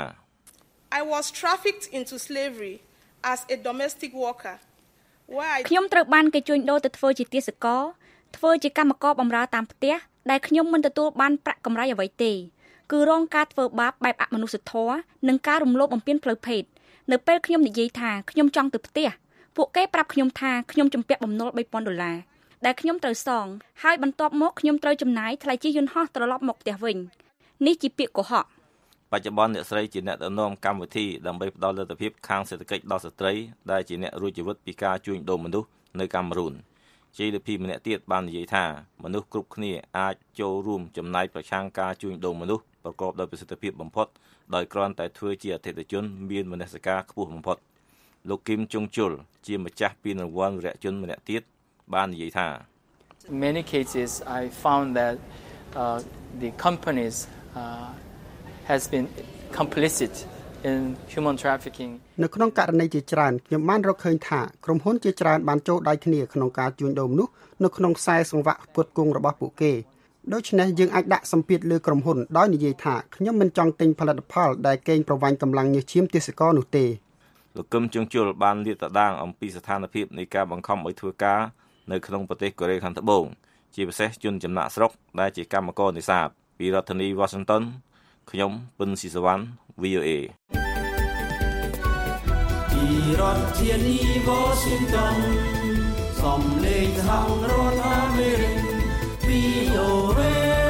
I was trafficked into slavery as a domestic worker ខ្ញុំត្រូវបានគេជួញដូរទៅធ្វើជាទេសកលធ្វើជាកម្មករបម្រើតាមផ្ទះដែលខ្ញុំមិនទទួលបានប្រាក់កម្រៃអ្វីទេគឺរងការធ្វើបាបបែបអមនុស្សធម៌និងការរំលោភបំពានផ្លូវភេទនៅពេលខ្ញុំនិយាយថាខ្ញុំចង់ទៅផ្ទះពួកគេប្រាប់ខ្ញុំថាខ្ញុំជំពាក់បំណុលបីពាន់ដុល្លារដែលខ្ញុំត្រូវសងហើយបន្ទាប់មកខ្ញុំត្រូវចំណាយថ្លៃជិះយន្តហោះត្រឡប់មកផ្ទះវិញនេះជាពាក្យកុហកបច្ចុប្បន្នអ្នកស្រីជាអ្នកដឹកនាំកម្មវិធីដើម្បីផ្ដល់លទ្ធភាពខាងសេដ្ឋកិច្ចដល់ស្ត្រីដែលជាអ្នករួចជីវិតពីការជួញដូរមនុស្សនៅកាមេរូនជ័យលាភីម្នាក់ទៀតបាននិយាយថាមនុស្សគ្រប់គ្នាអាចចូលរួមចំណែកប្រឆាំងការជួញដូរមនុស្សប្រកបដោយប្រសិទ្ធភាពបំផុតដោយគ្រាន់តែធ្វើជាអតិថិជនមានមនសិការខ្ពស់បំផុតលោកគីមជុងជុលជាម្ចាស់ពានរង្វាន់វីរៈជនម្នាក់ទៀតបាននិយាយថា In many cases I found that uh, the companies uh, has been complicit in human trafficking នៅក្នុងករណីជាច្រើនខ្ញុំបានរកឃើញថាក្រុមហ៊ុនជាច្រើនបានចូលដៃគ្នាក្នុងការជួញដូរមនុស្សនៅក្នុងខ្សែសង្វាក់ផ្គត់ផ្គង់របស់ពួកគេដូច្នេះយើងអាចដាក់សម្ពាធលើក្រុមហ៊ុនដោយនិយាយថាខ្ញុំមិនចង់ទិញផលិតផលដែលកេងប្រវ័ញ្ចកម្លាំងញើសឈាមទេសកលនោះទេលោកគឹមជុងជុលបានលាតត្រដាងអំពីស្ថានភាពនៃការបង្ខំឲ្យធ្វើការនៅក្នុងប្រទេសកូរ៉េខាងត្បូងជាពិសេសជនចំណាក់ស្រុកដែលជាកម្មករនេសាទពីរដ្ឋធានី Washington ខ្ញុំពិនស៊ីសវណ្ណ វី អូ เอពីរដ្ឋធានី Washington សំឡេងខាងរដ្ឋអាមេរិក វី អូ เอ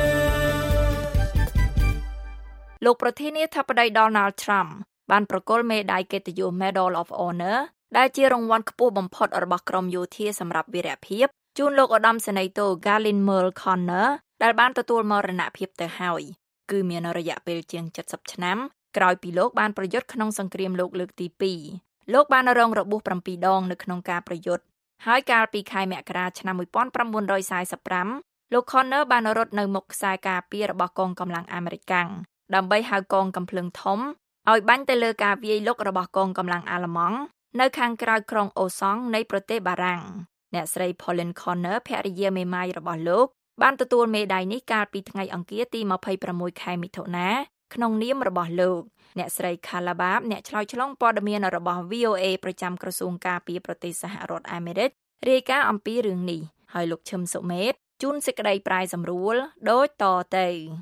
លោកប្រធានាធិបតី Donald Trump បានប្រគល់មេដាយកិត្តិយស Medal of Honor ដែលជារង្វាន់ខ្ពស់បំផុតរបស់ក្រមយោធាសម្រាប់វីរៈភាពជូនលោកឧត្តមសេនីយ៍តូ Galen Merle Connor ដែលបានទទួលមរណភាពទៅហើយគឺមានរយៈពេលជាងเจ็ดสิบឆ្នាំក្រោយពីលោកបានប្រយុទ្ធក្នុងសង្គ្រាមលោកលើកទីពីរលោកបានរងរបួសប្រាំពីរដងនៅក្នុងការប្រយុទ្ធហើយកាលពីខែមករាឆ្នាំnineteen forty-fiveលោក Connor បានរត់នៅមុខខ្សែការពាររបស់កងកម្លាំងអាមេរិកដើម្បីហៅកងកាំភ្លើងធំឲ្យបាញ់ទៅលើការវាយលុករបស់កងកម្លាំងអាល្លឺម៉ង់នៅខាងក្រៅក្រុងអូសង់នៃប្រទេសបារាំងអ្នកស្រី Pauline Connor ភរិយាមេម៉ាយរបស់លោកបានទទួលមេដាយនេះកាលពីថ្ងៃអង្គារទីtwenty-sixខែមិថុនាក្នុងនាមរបស់លោកអ្នកស្រី Kalabab អ្នកឆ្លើយឆ្លងព័ត៌មានរបស់ វី អូ เอ ប្រចាំក្រសួងការពារប្រទេសសហរដ្ឋអាមេរិករាយការណ៍អំពីរឿងនេះហើយលោកឈឹមសុមេតជួនសេចក្តីប្រាយសម្រួលដូចតទៅ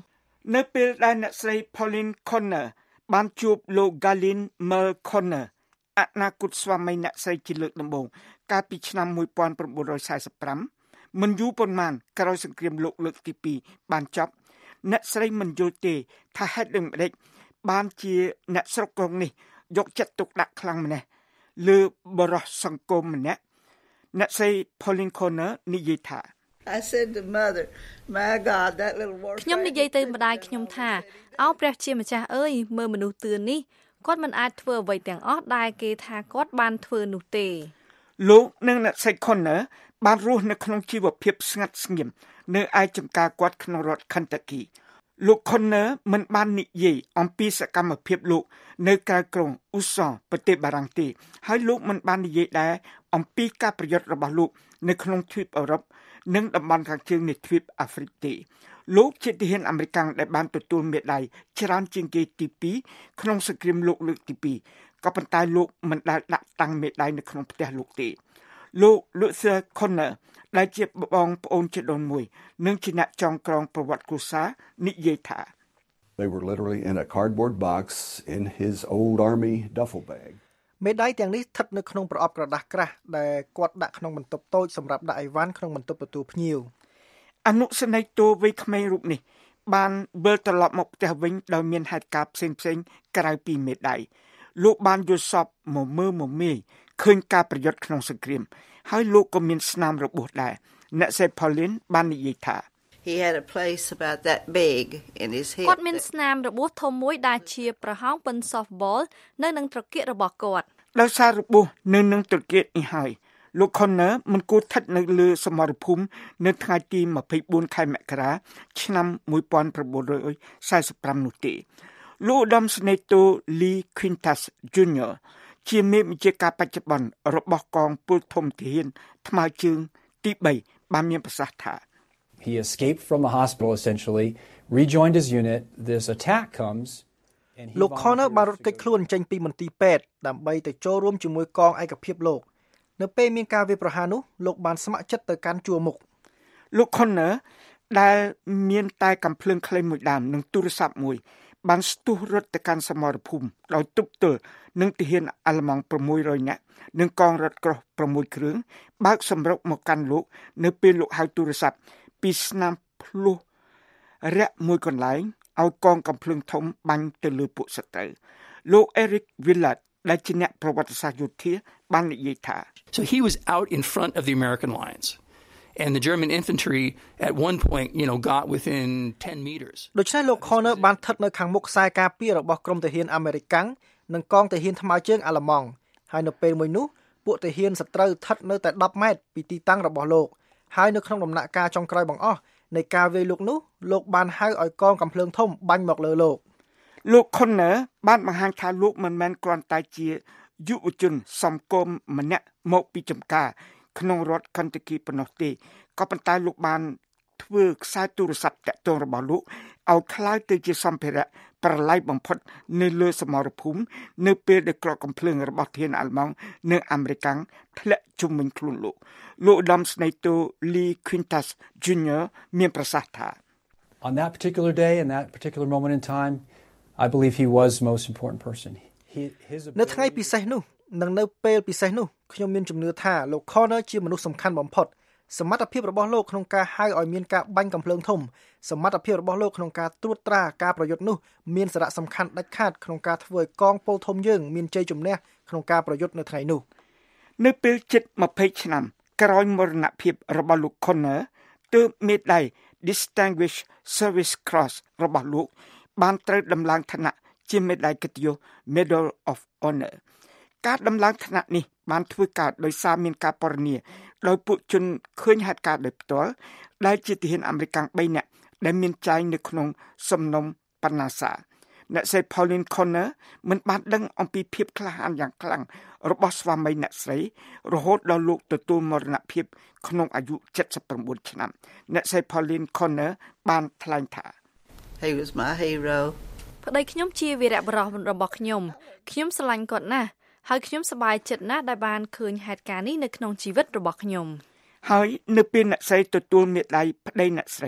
នៅពេលដែលអ្នកស្រី Pauline Connor បានជួបលោក Galen Merle Connor អនាគតស្វាមីអ្នកស្រីជាលើកដំបូងកាលពីឆ្នាំnineteen forty-five មិនយូរប៉ុន្មានក្រោយសង្គ្រាមលោកលើកទីពីរបានចប់អ្នកស្រីមិនយល់ទេថាហេតុដូចម្តេចបានជាអ្នកស្រុកក្រុងនេះយកចិត្តទុកដាក់ខ្លាំងម្នេះលើបរិសុទ្ធសង្គមម្នាក់អ្នកស្រី Pauline Connor និយាយថា I said to mother, my God, that little war. ខ្ញុំនិយាយទៅម្ដាយខ្ញុំថាអោព្រះជាម្ចាស់អើយមើលមនុស្សទឿននេះគាត់មិនអាចធ្វើអ្វីទាំងអស់ដែលគេថាគាត់បានធ្វើនោះទេលោកនិងអ្នកស្រី Connor បានរស់នៅក្នុងជីវភាពស្ងាត់ស្ងៀមនៅឯចំការគាត់ក្នុងរដ្ឋ Kentucky លោក Connor មិនបាននិយាយអំពីសកម្មភាពលោកនៅក្រៅក្រុង Uson ប្រទេសបារាំងទេហើយលោកមិនបាននិយាយដែរអំពីការប្រយុទ្ធរបស់លោកនៅក្នុងទ្វីបអឺរ៉ុបនិងតំបន់ខាងជើងនៃទ្វីបអាហ្វ្រិកទេលោកជាទាហានអាមេរិកដែលបានទទួលមេដាយច្រើនជាងគេទីពីរក្នុងសង្គ្រាមលោកលើកទីពីរក៏ប៉ុន្តែលោកមិនដែលដាក់តាំងមេដាយនៅក្នុងផ្ទះលោកទេលោក Luther Connor ដែលជាបងប្អូនជីដូនមួយនិងជាអ្នកចងក្រងប្រវត្តិគ្រួសារនិយាយថា They were literally in a cardboard box in his old army duffel bag. មេដាយទាំងនេះស្ថិតនៅក្នុងប្រអប់ក្រដាសក្រាស់ដែលគាត់ដាក់ក្នុងបន្ទប់តូចសម្រាប់ដាក់អីវ៉ាន់ក្នុងបន្ទប់ទទួលភ្ញៀវអនុសេនីយ៍តូវ័យក្មេងរូបនេះបានវិលត្រឡប់មកផ្ទះវិញដោយមានហេតុការណ៍ផ្សេងៗក្រៅពីមេដាយលោកបានយល់សប្តិមកមើលមកមេឃើញការប្រយុទ្ធក្នុងសង្គ្រាមហើយលោកក៏មានស្នាមរបួសដែរអ្នកស្រី Pauline បាននិយាយថា He had a place about that big in his head. គាត់មានស្នាមរបួសធំមួយដែលជាប្រហោងប៉ិន softball នៅនឹងត្រគាករបស់គាត់ដោយសាររបួសនៅនឹងត្រគាកនេះហើយលោក Connor មិនគួរស្ថិតនៅលើសមរភូមិនៅថ្ងៃទីtwenty-fourខែមករាឆ្នាំnineteen forty-fiveនោះទេលោកឧត្តមសេនីយ៍តូ Lee Quintas Junior ជាមេបញ្ជាការបច្ចុប្បន្នរបស់កងពលធំទាហានថ្មើរជើងទីthreeបានមានប្រសាសន៍ថា He escaped from the hospital essentially, rejoined his unit. This attack comes and he លោក Connor បានរត់គេចខ្លួនចេញពីមន្ទីរពេទ្យដើម្បីទៅចូលរួមជាមួយកងឯកភាពលោកនៅពេលមានការវាយប្រហារនោះលោកបានស្ម័គ្រចិត្តទៅកាន់ជួរមុខលោក Connor ដែលមានតែកាំភ្លើងខ្លីមួយដើមនិងទូរស័ព្ទមួយបានស្ទុះរត់ទៅកាន់សមរភូមិដោយទប់ទល់នឹងទាហានអាល្លឺម៉ង់six hundredនាក់និងកងរថក្រោះsixគ្រឿងបើកសម្រុកមកកាន់លោកនៅពេលលោកហៅទូរស័ព្ទពីស្នាមភ្លុះរាក់មួយកន្លែងឲ្យកងកំភ្លើងធំបាញ់ទៅលើពួកសត្រូវលោក Eric Willard ដែលជាអ្នកប្រវត្តិសាស្ត្រយោធាបាននិយាយថា So he was out in front of the American lines and the German infantry at one point, you know, got within ten meters. ដូច្នេះលោក Connor បានស្ថិតនៅខាងមុខខ្សែការពាររបស់ក្រុមទាហានអាមេរិកនិងកងទាហានថ្មើរជើងអាល្លឺម៉ង់ហើយនៅពេលមួយនោះពួកទាហានសត្រូវស្ថិតនៅតែtenម៉ែត្រពីទីតាំងរបស់លោកហើយនៅក្នុងដំណាក់កាលចុងក្រោយបង្អស់នៃការវាយលោកនោះលោកបានហៅឲ្យកងកំភ្លើងធំបាញ់មកលើលោកលោក Connor បានបង្ហាញថាលោកមិនមែនគ្រាន់តែជាយុវជនសំគមម្នាក់មកពីចំការក្នុងរដ្ឋ Kentucky ប៉ុណ្ណោះទេក៏ប៉ុន្តែលោកបានធ្វើខ្សែទូរស័ព្ទតាក់ទងរបស់លោកឲ្យคล้ายទៅជាសម្ភារៈប្រឡាយបំផុតនៅលើសមរភូមិនៅពេលដែលក្រកកំភ្លើងរបស់ធានអាល្លឺម៉ង់និងអាមេរិកធ្លាក់ជុំវិញខ្លួនលោកលោកឧត្តមស្នេហ៍តូ Lee Quintas Junior មានប្រសាសន៍ថា On that particular day and that particular moment in time I believe he was the most important person. He, his នៅថ្ងៃពិសេសនោះនិងនៅពេលពិសេសនោះខ្ញុំមានជំនឿថាលោក Connor ជាមនុស្សសំខាន់បំផុតសមត្ថភាពរបស់លោកក្នុងការហៅឲ្យមានការបាញ់កំភ្លើងធំសមត្ថភាពរបស់លោកក្នុងការត្រួតត្រាការប្រយុទ្ធនោះមានសារៈសំខាន់ដាច់ខាតក្នុងការធ្វើឲ្យកងពលធំយើងមានជ័យជំនះក្នុងការប្រយុទ្ធនៅថ្ងៃនោះនៅពេលជិតtwentyឆ្នាំក្រោយមរណភាពរបស់លោក Connor ទើបមេដាយ Distinguished Service Cross របស់លោកបានត្រូវដំឡើងឋានៈជាមេដាយកិត្តិយស Medal of Honor ការដំឡើងឋានៈនេះបានធ្វើកើតដោយសារមានការពណ៌នាដោយពួកជនឃើញហេតុការណ៍ដោយផ្ទាល់ដែលជាទាហានអាមេរិកthreeនាក់ដែលមានចែងនៅក្នុងសំណុំបណ្ណាសាអ្នកស្រី Pauline Connor មិនបានដឹងអំពីភាពក្លាហានយ៉ាងខ្លាំងរបស់ស្វាមីអ្នកស្រីរហូតដល់លោកទទួលមរណភាពក្នុងអាយុseventy-nineឆ្នាំអ្នកស្រី Pauline Connor បានថ្លែងថា He was my hero ប្តីខ្ញុំជាវីរបុរសរបស់ខ្ញុំខ្ញុំស្រឡាញ់គាត់ណាស់ហើយខ្ញុំសប្បាយចិត្តណាស់ដែលបានឃើញហេតុការណ៍នេះនៅក្នុងជីវិតរបស់ខ្ញុំហើយនៅពេលអ្នកស្រីទទួលមេដាយប្តីអ្នកស្រី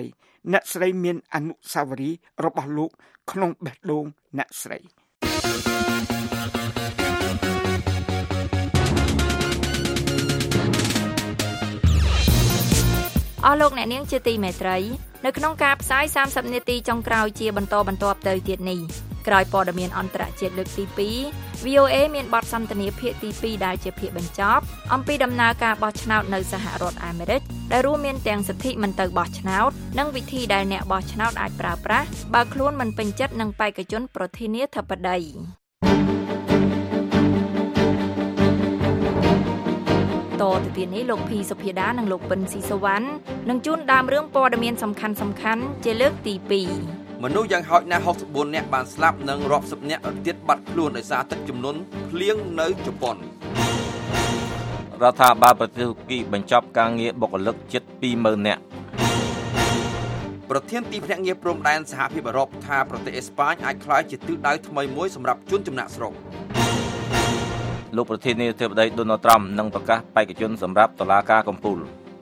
អ្នកស្រីមានអនុស្សាវរីយ៍របស់លោកក្នុងបេះដូងអ្នកស្រីអស់លោកអ្នកនាងជាទីមេត្រីនៅក្នុងការផ្សាយសាមសិបនាទីចុងក្រោយជាបន្តបន្ទាប់ទៅទៀតនេះក្រោយព័ត៌មានអន្តរជាតិលើកទីពីរ វី អូ เอ មានបទសន្ទនាភាគទីពីរដែលជាភាគបញ្ចប់អំពីដំណើរការបោះឆ្នោតនៅសហរដ្ឋអាមេរិកដែលរួមមានទាំងសិទ្ធិមិនទៅបោះឆ្នោតនិងវិធីដែលអ្នកបោះឆ្នោតអាចប្រើប្រាស់បើខ្លួនមិនពេញចិត្តនឹងបេក្ខជនប្រធានាធិបតីតទៅទៀតនេះលោកភីសុភាដានិងលោកពិនស៊ីសវណ្ណនឹងជួនដើមរឿងព័ត៌មានសំខាន់សំខាន់ជាលើកទីពីរមនុស្សយ៉ាងហោចណាស់ហុកសិបបួននាក់បានស្លាប់និងរាប់សិបនាក់ទៀតបាត់ខ្លួនដោយសារទឹកជំនន់ភ្លៀងនៅជប៉ុនរដ្ឋាភិបាលប្រទេសទូគីបញ្ចប់ការងារបុគ្គលិកជិតពីរម៉ឺននាក់ប្រធានទីភ្នាក់ងារព្រំដែនសហភាពអឺរ៉ុបថាប្រទេសអេស្ប៉ាញអាចក្លាយជាទិសដៅថ្មីមួយសម្រាប់ជនចំណាក់ស្រុកលោកប្រធានាធិបតីដូណាល់ត្រាំនឹងប្រកាសបេក្ខជនសម្រាប់តុលាការកំពូល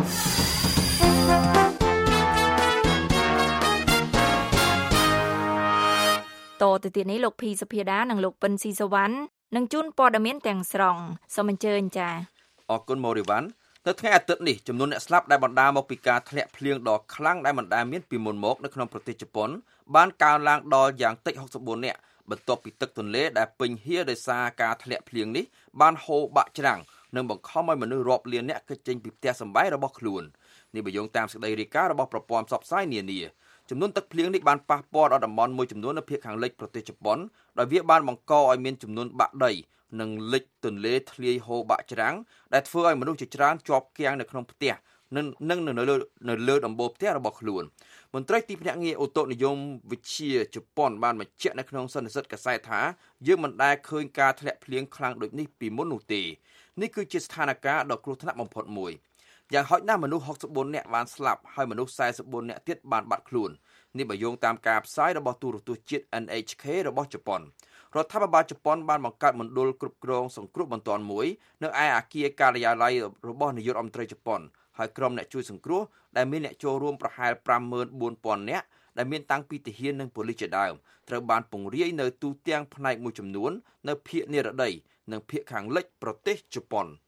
តទៅទៀតនេះលោកភីសុភាដានិងលោកពិនស៊ីសវណ្ណនឹងជូនព័ត៌មានទាំងស្រុងសូមអញ្ជើញចា៎អរគុណម៉ូរីវ៉ាន់នៅថ្ងៃអាទិត្យនេះចំនួនអ្នកស្លាប់ដែលបណ្ដាលមកពីការធ្លាក់ភ្លៀងដ៏ខ្លាំងដែលមិនដែលមានពីមុនមកនៅក្នុងប្រទេសជប៉ុនបានកើនឡើងដល់យ៉ាងតិចហុកសិបបួននាក់បន្ទាប់ពីទឹកទន្លេដែលពេញហៀរដោយសារការធ្លាក់ភ្លៀងនេះបានហូរបាក់ច្រាំងនិងបង្ខំឲ្យមនុស្សរាប់លាននាក់គេចចេញពីផ្ទះសម្បែងរបស់ខ្លួននេះបើយោងតាមសេចក្តីរាយការណ៍របស់ប្រព័ន្ធផ្សព្វផ្សាយនានាចំនួនទឹកភ្លៀងនេះបានប៉ះពាល់ដល់តំបន់មួយចំនួននៅភាគខាងលិចប្រទេសជប៉ុនដោយវាបានបង្កឲ្យមានចំនួនបាក់ដីនិងលិចទន្លេធ្លាយហូរបាក់ច្រាំងដែលធ្វើឲ្យមនុស្សជាច្រើនជាប់គាំងនៅក្នុងផ្ទះនិងនិងនៅលើនៅលើដំបូលផ្ទះរបស់ខ្លួនមន្ត្រីទីភ្នាក់ងារអូតូនិយមវិទ្យាជប៉ុនបានបញ្ជាក់នៅក្នុងសន្និសីទកាសែតថាយើងមិនដែលឃើញការធ្លាក់ភ្លៀងខ្លាំងដូចនេះពីមុននោះទេនេះគឺជាស្ថានភាពដ៏គ្រោះថ្នាក់បំផុតមួយយ៉ាងហោចណាស់មនុស្សហុកសិបបួននាក់បានស្លាប់ហើយមនុស្សសែសិបបួននាក់ទៀតបានបាត់ខ្លួននេះបើយោងតាមការផ្សាយរបស់ទូរទស្សន៍ជាតិ เอ็น เอช เค របស់ជប៉ុនរដ្ឋាភិបាលជប៉ុនបានបង្កើតមណ្ឌលគ្រប់គ្រងសង្គ្រោះបន្ទាន់មួយនៅឯអគារការិយាល័យរបស់នាយករដ្ឋមន្ត្រីជប៉ុនហើយក្រុមអ្នកជួយសង្គ្រោះដែលមានអ្នកចូលរួមប្រហែល ប្រាំម៉ឺនបួនពាន់នាក់ដែលមានតាំងពីទាហាននិងប៉ូលីសជាដើមត្រូវបានពង្រាយនៅទូទាំងផ្នែកមួយចំនួននៅភាគនិរតីនិងភាគខាងលិចប្រទេសជប៉ុន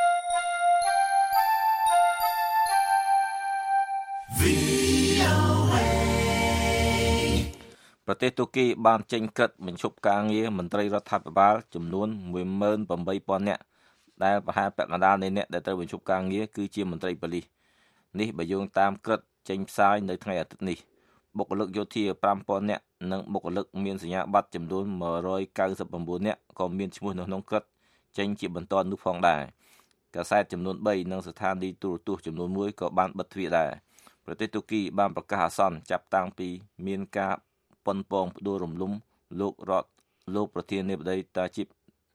ប្រទេសទូគីបានចេញក្រឹត្យបញ្ឈប់ការងារមន្ត្រីរដ្ឋាភិបាលចំនួន មួយម៉ឺនប្រាំបីពាន់នាក់ដែលប្រហែលពាក់កណ្ដាលនៃអ្នកដែលត្រូវបញ្ឈប់ការងារគឺជាមន្ត្រីប៉ូលីសនេះបើយោងតាមក្រឹត្យចេញផ្សាយនៅថ្ងៃអាទិត្យនេះបុគ្គលិកយោធាប្រាំពាន់នាក់និងបុគ្គលិកមានសញ្ញាបត្រចំនួនមួយរយកៅសិបប្រាំបួននាក់ក៏មានឈ្មោះនៅក្នុងក្រឹត្យចេញជាបន្តនោះផងដែរកាសែតចំនួនបីនិងស្ថានីយ៍ទូរទស្សន៍ចំនួនមួយក៏បានបិទទ្វារដែរប្រទេសទូគីបានប្រកាសអាសន្នចាប់តាំងពីមានការប៉ុនប៉ងផ្ដួលរំលំលោករដ្ឋលោកប្រធានាធិបតីតាជីប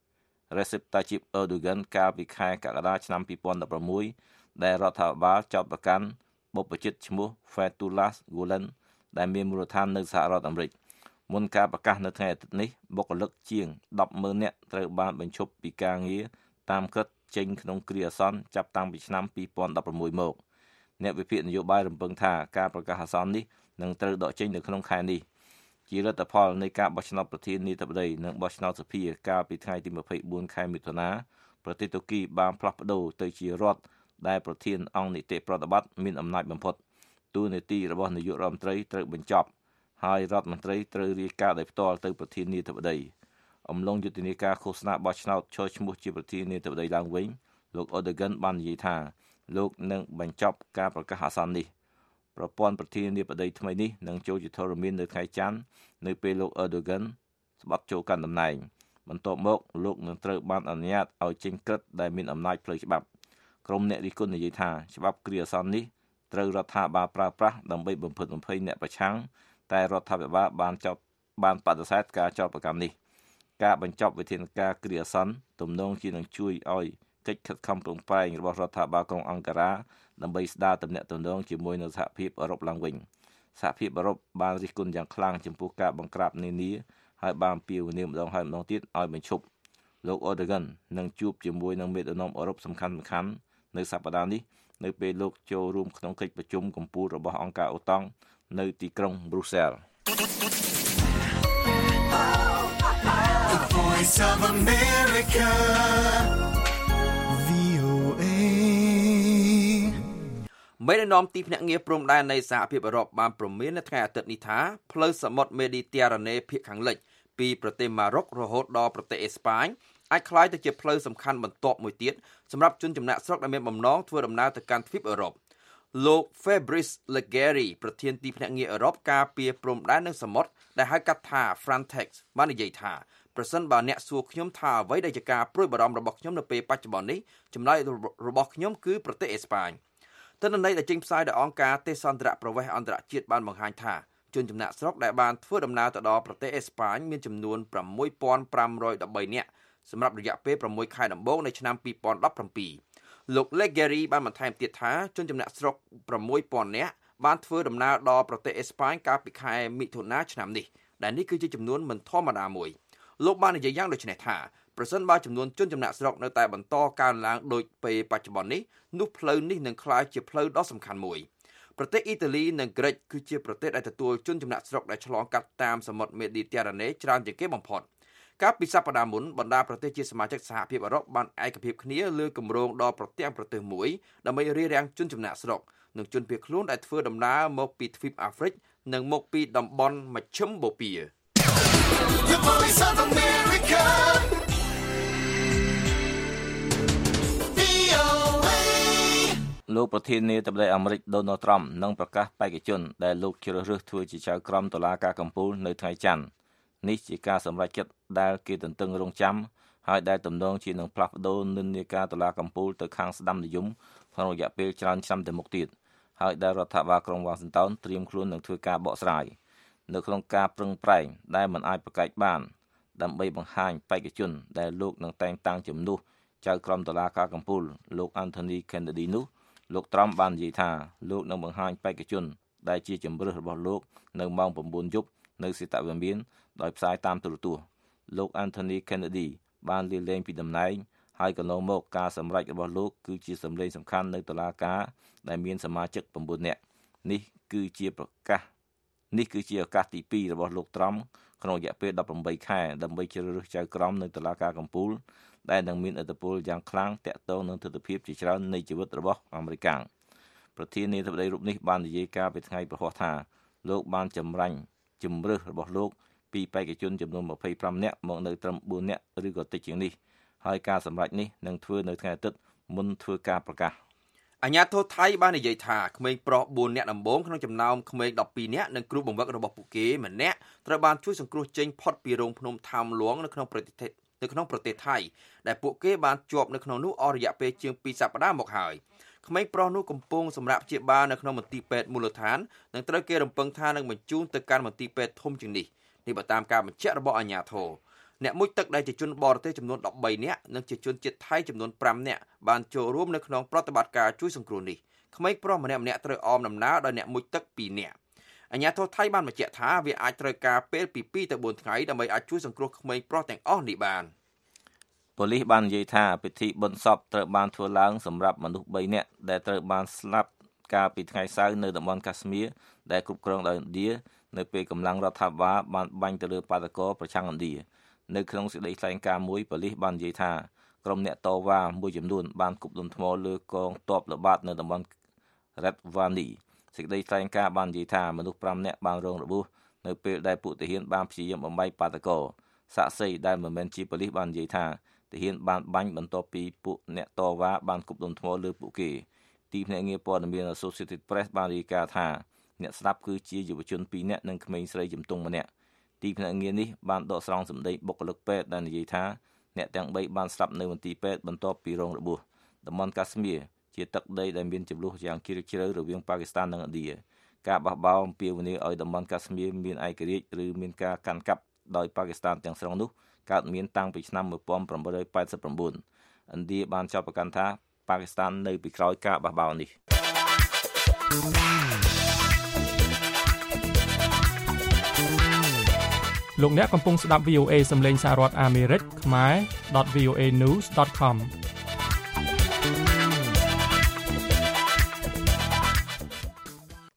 Recep Tayyip Erdogan កាលពីខែកក្កដាឆ្នាំពីរពាន់ដប់ប្រាំមួយដែលរដ្ឋាភិបាលចោទប្រកាន់បុព្វជិតឈ្មោះ Fethullah Gulen ដែលមានមូលដ្ឋាននៅសហរដ្ឋអាមេរិកមុនការប្រកាសនៅថ្ងៃអាទិត្យនេះបុគ្គលិកជាងដប់ម៉ឺននាក់ត្រូវបានបញ្ឈប់ពីការងារតាមក្រឹត្យចេញក្នុងគ្រាអាសន្នចាប់តាំងពីឆ្នាំពីរពាន់ដប់ប្រាំមួយមកអ្នកវិភាគនយោបាយរំពឹងថាការប្រកាសអាសន្ននេះនឹងត្រូវដកចេញនៅក្នុងខែនេះជាលទ្ធផលនៃការបោះឆ្នោតប្រធានាធិបតីនិងបោះឆ្នោតសភាកាលពីថ្ងៃទីម្ភៃបួនខែមិថុនាប្រទេសទូគីបានផ្លាស់ប្ដូរទៅជារដ្ឋដែលប្រធានអង្គនីតិប្រតិបត្តិមានអំណាចបំផុតតួនាទីរបស់នាយករដ្ឋមន្ត្រីត្រូវបញ្ចប់ហើយរដ្ឋមន្ត្រីត្រូវរាយការណ៍ដោយផ្ទាល់ទៅប្រធានាធិបតីអំឡុងយុទ្ធនាការឃោសនាបោះឆ្នោតចូលឈ្មោះជាប្រធានាធិបតីឡើងវិញលោក Erdogan បាននិយាយថាលោកនឹងបញ្ចប់ការប្រកាសអាសន្ននេះប្រព័ន្ធប្រធានាធិបតីថ្មីនេះនឹងចូលជាធរមាននៅថ្ងៃច័ន្ទនៅពេលលោក Erdogan ស្បត់ចូលកាន់តំណែងបន្ទាប់មកលោកនឹងត្រូវបានអនុញ្ញាតឲ្យចេញក្រឹត្យដែលមានអំណាចផ្លូវច្បាប់ក្រុមអ្នករិះគន់និយាយថាច្បាប់គ្រាអាសន្ននេះត្រូវរដ្ឋាភិបាលប្រើប្រាស់ដើម្បីបំផិតបំភ័យអ្នកប្រឆាំងតែរដ្ឋាភិបាលបានចោទបានបដិសេធការចោទប្រកាន់នេះការបញ្ចប់វិធានការគ្រាអាសន្នទំនងជានឹងជួយឲ្យកិច្ចខិតខំប្រឹងប្រែងរបស់រដ្ឋាភិបាលក្រុងអង្ការ៉ាដើម្បីស្ដារទំនាក់ទំនងជាមួយនឹងសហភាពអឺរ៉ុបឡើងវិញសហភាពអឺរ៉ុបបានរិះគន់យ៉ាងខ្លាំងចំពោះការបង្ក្រាបនានាហើយបានអំពាវនាវម្ដងហើយម្ដងទៀតឲ្យបញ្ឈប់លោក Erdogan នឹងជួបជាមួយនឹងមេដឹកនាំអឺរ៉ុបសំខាន់ៗនៅសប្តាហ៍នេះនៅពេលលោកចូលរួមក្នុងកិច្ចប្រជុំកំពូលរបស់អង្គការអូតង់នៅទីក្រុង Brussels The Voice of America មេដឹកនាំទីភ្នាក់ងារព្រំដែននៃសហភាពអឺរ៉ុបបានព្រមាននៅថ្ងៃអាទិត្យនេះថាផ្លូវសមុទ្រមេឌីទែរ៉ាណេភាគខាងលិចពីប្រទេសម៉ារ៉ុករហូតដល់ប្រទេសអេស្ប៉ាញអាចក្លាយទៅជាផ្លូវសំខាន់បន្ទាប់មួយទៀតសម្រាប់ជនចំណាក់ស្រុកដែលមានបំណងធ្វើដំណើរទៅកាន់ទ្វីបអឺរ៉ុបលោក Fabrice Leggeri ប្រធានទីភ្នាក់ងារអឺរ៉ុបការពារព្រំដែននិងសមុទ្រដែលហៅកាត់ថា Frontex បាននិយាយថាប្រសិនបើអ្នកសួរខ្ញុំថាអ្វីដែលជាការព្រួយបារម្ភរបស់ខ្ញុំនៅពេលបច្ចុប្បន្ននេះចម្លើយរបស់ខ្ញុំគឺប្រទេសអេស្ប៉ាញទិន្នន័យដែលចេញផ្សាយដោយអង្គការទេសន្តរប្រវេសន៍អន្តរជាតិបានបង្ហាញថាជនចំណាក់ស្រុកដែលបានធ្វើដំណើរទៅដល់ប្រទេសអេស្ប៉ាញមានចំនួនប្រាំមួយពាន់ប្រាំរយដប់បីនាក់សម្រាប់រយៈពេលប្រាំមួយខែដំបូងនៃឆ្នាំពីរពាន់ដប់ប្រាំពីរលោក Leggeri បានបន្ថែមទៀតថាជនចំណាក់ស្រុកប្រាំមួយពាន់នាក់បានធ្វើដំណើរដល់ប្រទេសអេស្ប៉ាញកាលពីខែមិថុនាឆ្នាំនេះដែលនេះគឺជាចំនួនមិនធម្មតាមួយលោកបាននិយាយយ៉ាងដូចនេះថាប្រសិនបើចំនួនជនចំណាក់ស្រុកនៅតែបន្តកើនឡើងដូចពេលបច្ចុប្បន្ននេះនោះផ្លូវនេះនឹងក្លាយជាផ្លូវដ៏សំខាន់មួយប្រទេសអ៊ីតាលីនិងក្រិចគឺជាប្រទេសដែលទទួលជនចំណាក់ស្រុកដែលឆ្លងកាត់តាមសមុទ្រមេឌីទែរ៉ាណេច្រើនជាងគេបំផុតកាលពីសប្តាហ៍មុនបណ្ដាប្រទេសជាសមាជិកសហភាពអឺរ៉ុបបានឯកភាពគ្នាលើគម្រោងដ៏ប្រទាំងប្រទេសមួយដើម្បីរារាំងជនចំណាក់ស្រុកនិងជនភៀសខ្លួនដែលធ្វើដំណើរមកពីទ្វីបអាហ្វ្រិកនិងមកពីតំបន់មជ្ឈិមបូព៌ា The Voice of America លោកប្រធានាធិបតីអាមេរិក Donald Trump នឹងប្រកាសបេក្ខជនដែលលោកជ្រើសរើសធ្វើជាចៅក្រមតុលាការកំពូលនៅថ្ងៃច័ន្ទនេះជាការសម្រេចចិត្តដែលគេទន្ទឹងរង់ចាំហើយដែលទំនងជានឹងផ្លាស់ប្ដូរនិន្នាការតុលាការកំពូលទៅខាងស្ដាំនិយមក្នុងរយៈពេលច្រើនឆ្នាំទៅមុខទៀតហើយដែលរដ្ឋបាលក្រុង Washington ត្រៀមខ្លួននឹងធ្វើការបកស្រាយនៅក្នុងការប្រឹងប្រែងដែលមិនអាចប្រកែកបានដើម្បីបង្ហាញបេក្ខជនដែលលោកនឹងតែងតាំងជំនួសចៅក្រមតុលាការកំពូលលោក Anthony Kennedy នោះលោក Trump បាននិយាយថាលោកនឹងបង្ហាញបេក្ខជនដែលជាជំរើសរបស់លោកនៅម៉ោង៩យប់នៅសេតវិមានដោយផ្សាយតាមទូរទស្សន៍លោក Anthony Kennedy បានលាលែងពីតំណែងហើយកន្លងមកការសម្រេចរបស់លោកគឺជាសម្លេងសំខាន់នៅតុលាការដែលមានសមាជិក៩នាក់នេះគឺជាប្រកាសនេះគឺជាឱកាសទីពីររបស់លោក Trump ក្នុងរយៈពេលដប់ប្រាំបីខែដើម្បីជ្រើសរើសចៅក្រមនៅតុលាការកំពូលដែលនឹងមានឥទ្ធិពលយ៉ាងខ្លាំងទាក់ទងនឹងទស្សនវិជ្ជាជាច្រើននៃជីវិតរបស់អាមេរិកប្រធានាធិបតីរូបនេះបាននិយាយការពីថ្ងៃប្រហោះថាលោកបានចម្រាញ់ជំរើសរបស់លោកពីបេក្ខជនចំនួនម្ភៃប្រាំនាក់មកនៅត្រឹមបួននាក់ឬក៏តិចជាងនេះហើយការសម្រេចនេះនឹងធ្វើនៅថ្ងៃអាទិត្យមុនធ្វើការប្រកាសអាញាធរថៃបាននិយាយថាក្មេងប្រុសបួននាក់ដំបូងក្នុងចំណោមក្មេងដប់ពីរនាក់និងគ្រូបង្វឹករបស់ពួកគេម្នាក់ត្រូវបានជួយសង្គ្រោះចេញផុតពីរោងភ្នំថាមលួងនៅក្នុងប្រទេសនៅក្នុងប្រទេសថៃដែលពួកគេបានជាប់នៅក្នុងនោះអស់រយៈពេលជាងពីរសប្តាហ៍មកហើយក្មេងប្រុសនោះកំពុងសម្រាប់ព្យាបាលនៅក្នុងមន្ទីរពេទ្យមូលដ្ឋាននិងត្រូវគេរំពឹងថានឹងបញ្ជូនទៅកាន់មន្ទីរពេទ្យធំជាងនេះនេះបើតាមការបញ្ជាក់របស់អាជ្ញាធរអ្នកមុជទឹកដែលជាជនបរទេសចំនួនដប់បីនាក់និងជាជនជាតិថៃចំនួនប្រាំនាក់បានចូលរួមនៅក្នុងប្រតិបត្តិការជួយសង្គ្រោះនេះក្មេងប្រុសម្នាក់ម្នាក់ត្រូវអមដំណើរដោយអ្នកមុជទឹកពីរនាក់អាជ្ញាធរថៃបានបញ្ជាក់ថាវាអាចត្រូវការពេលពីពីរទៅបួនថ្ងៃដើម្បីអាចជួយសង្គ្រោះក្មេងប្រុសទាំងអស់នេះបានប៉ូលីសបាននិយាយថាពិធីបុណ្យសពត្រូវបានធ្វើឡើងសម្រាប់មនុស្សបីនាក់ដែលត្រូវបានស្លាប់កាលពីថ្ងៃសៅរ៍នៅតំបន់កាស្មៀរដែលគ្រប់គ្រងដោយឥណ្ឌានៅពេលកម្លាំងរដ្ឋាភិបាលបានបាញ់ទៅលើបាតកោប្រឆាំងឥណ្ឌានៅក្នុងសេចក្តីថ្លែងការណ៍មួយប៉ូលីសបាននិយាយថាក្រុមអ្នកតវ៉ាមួយចំនួនបានគប់ដុំថ្មលើកងទ័ពល្បាតនៅតំបន់ Red Valley សេចក្តីថ្លែងការណ៍បាននិយាយថាមនុស្សប្រាំនាក់បានរងរបួសនៅពេលដែលពួកទាហានបានព្យាយាមបំបីបាតកោសាក់សីដែលមិនមែនជាប៉ូលីសបាននិយាយថាទាហានបានបាញ់បន្ទាប់ពីពួកអ្នកតវ៉ាបានគប់ដុំថ្មលើពួកគេទីភ្នាក់ងារព័ត៌មាន Associated Press បានរាយការណ៍ថាអ្នកស្លាប់គឺជាយុវជនពីរនាក់និងក្មេងស្រីជំទង់ម្នាក់ទីភ្នាក់ងារនេះបានដកស្រង់សម្ដីបុគ្គលិកពេទ្យដែលនិយាយថាអ្នកទាំងបីបានស្លាប់នៅមន្ទីរពេទ្យបន្ទាប់ពីរងរបួសតំបន់កាស្មៀរជាទឹកដីដែលមានជម្លោះយ៉ាងជ្រាលជ្រៅរវាងប៉ាគីស្ថាននិងឥណ្ឌាការបះបោរអំពាវនាវឲ្យតំបន់កាស្មៀរមានឯករាជ្យឬមានការកាន់កាប់ដោយប៉ាគីស្ថានទាំងស្រុងនោះកើតមានតាំងពីឆ្នាំmột nghìn tám trăm tám mươi chínឥណ្ឌាបានចោទប្រកាន់ថាប៉ាគីស្ថាននៅពីក្រោយការបះបោរនេះលោកអ្នកកំពុងស្ដាប់ វី អូ เอ សំឡេងសហរដ្ឋអាមេរិកខ្មែរ .វី អូ เอ news .com គ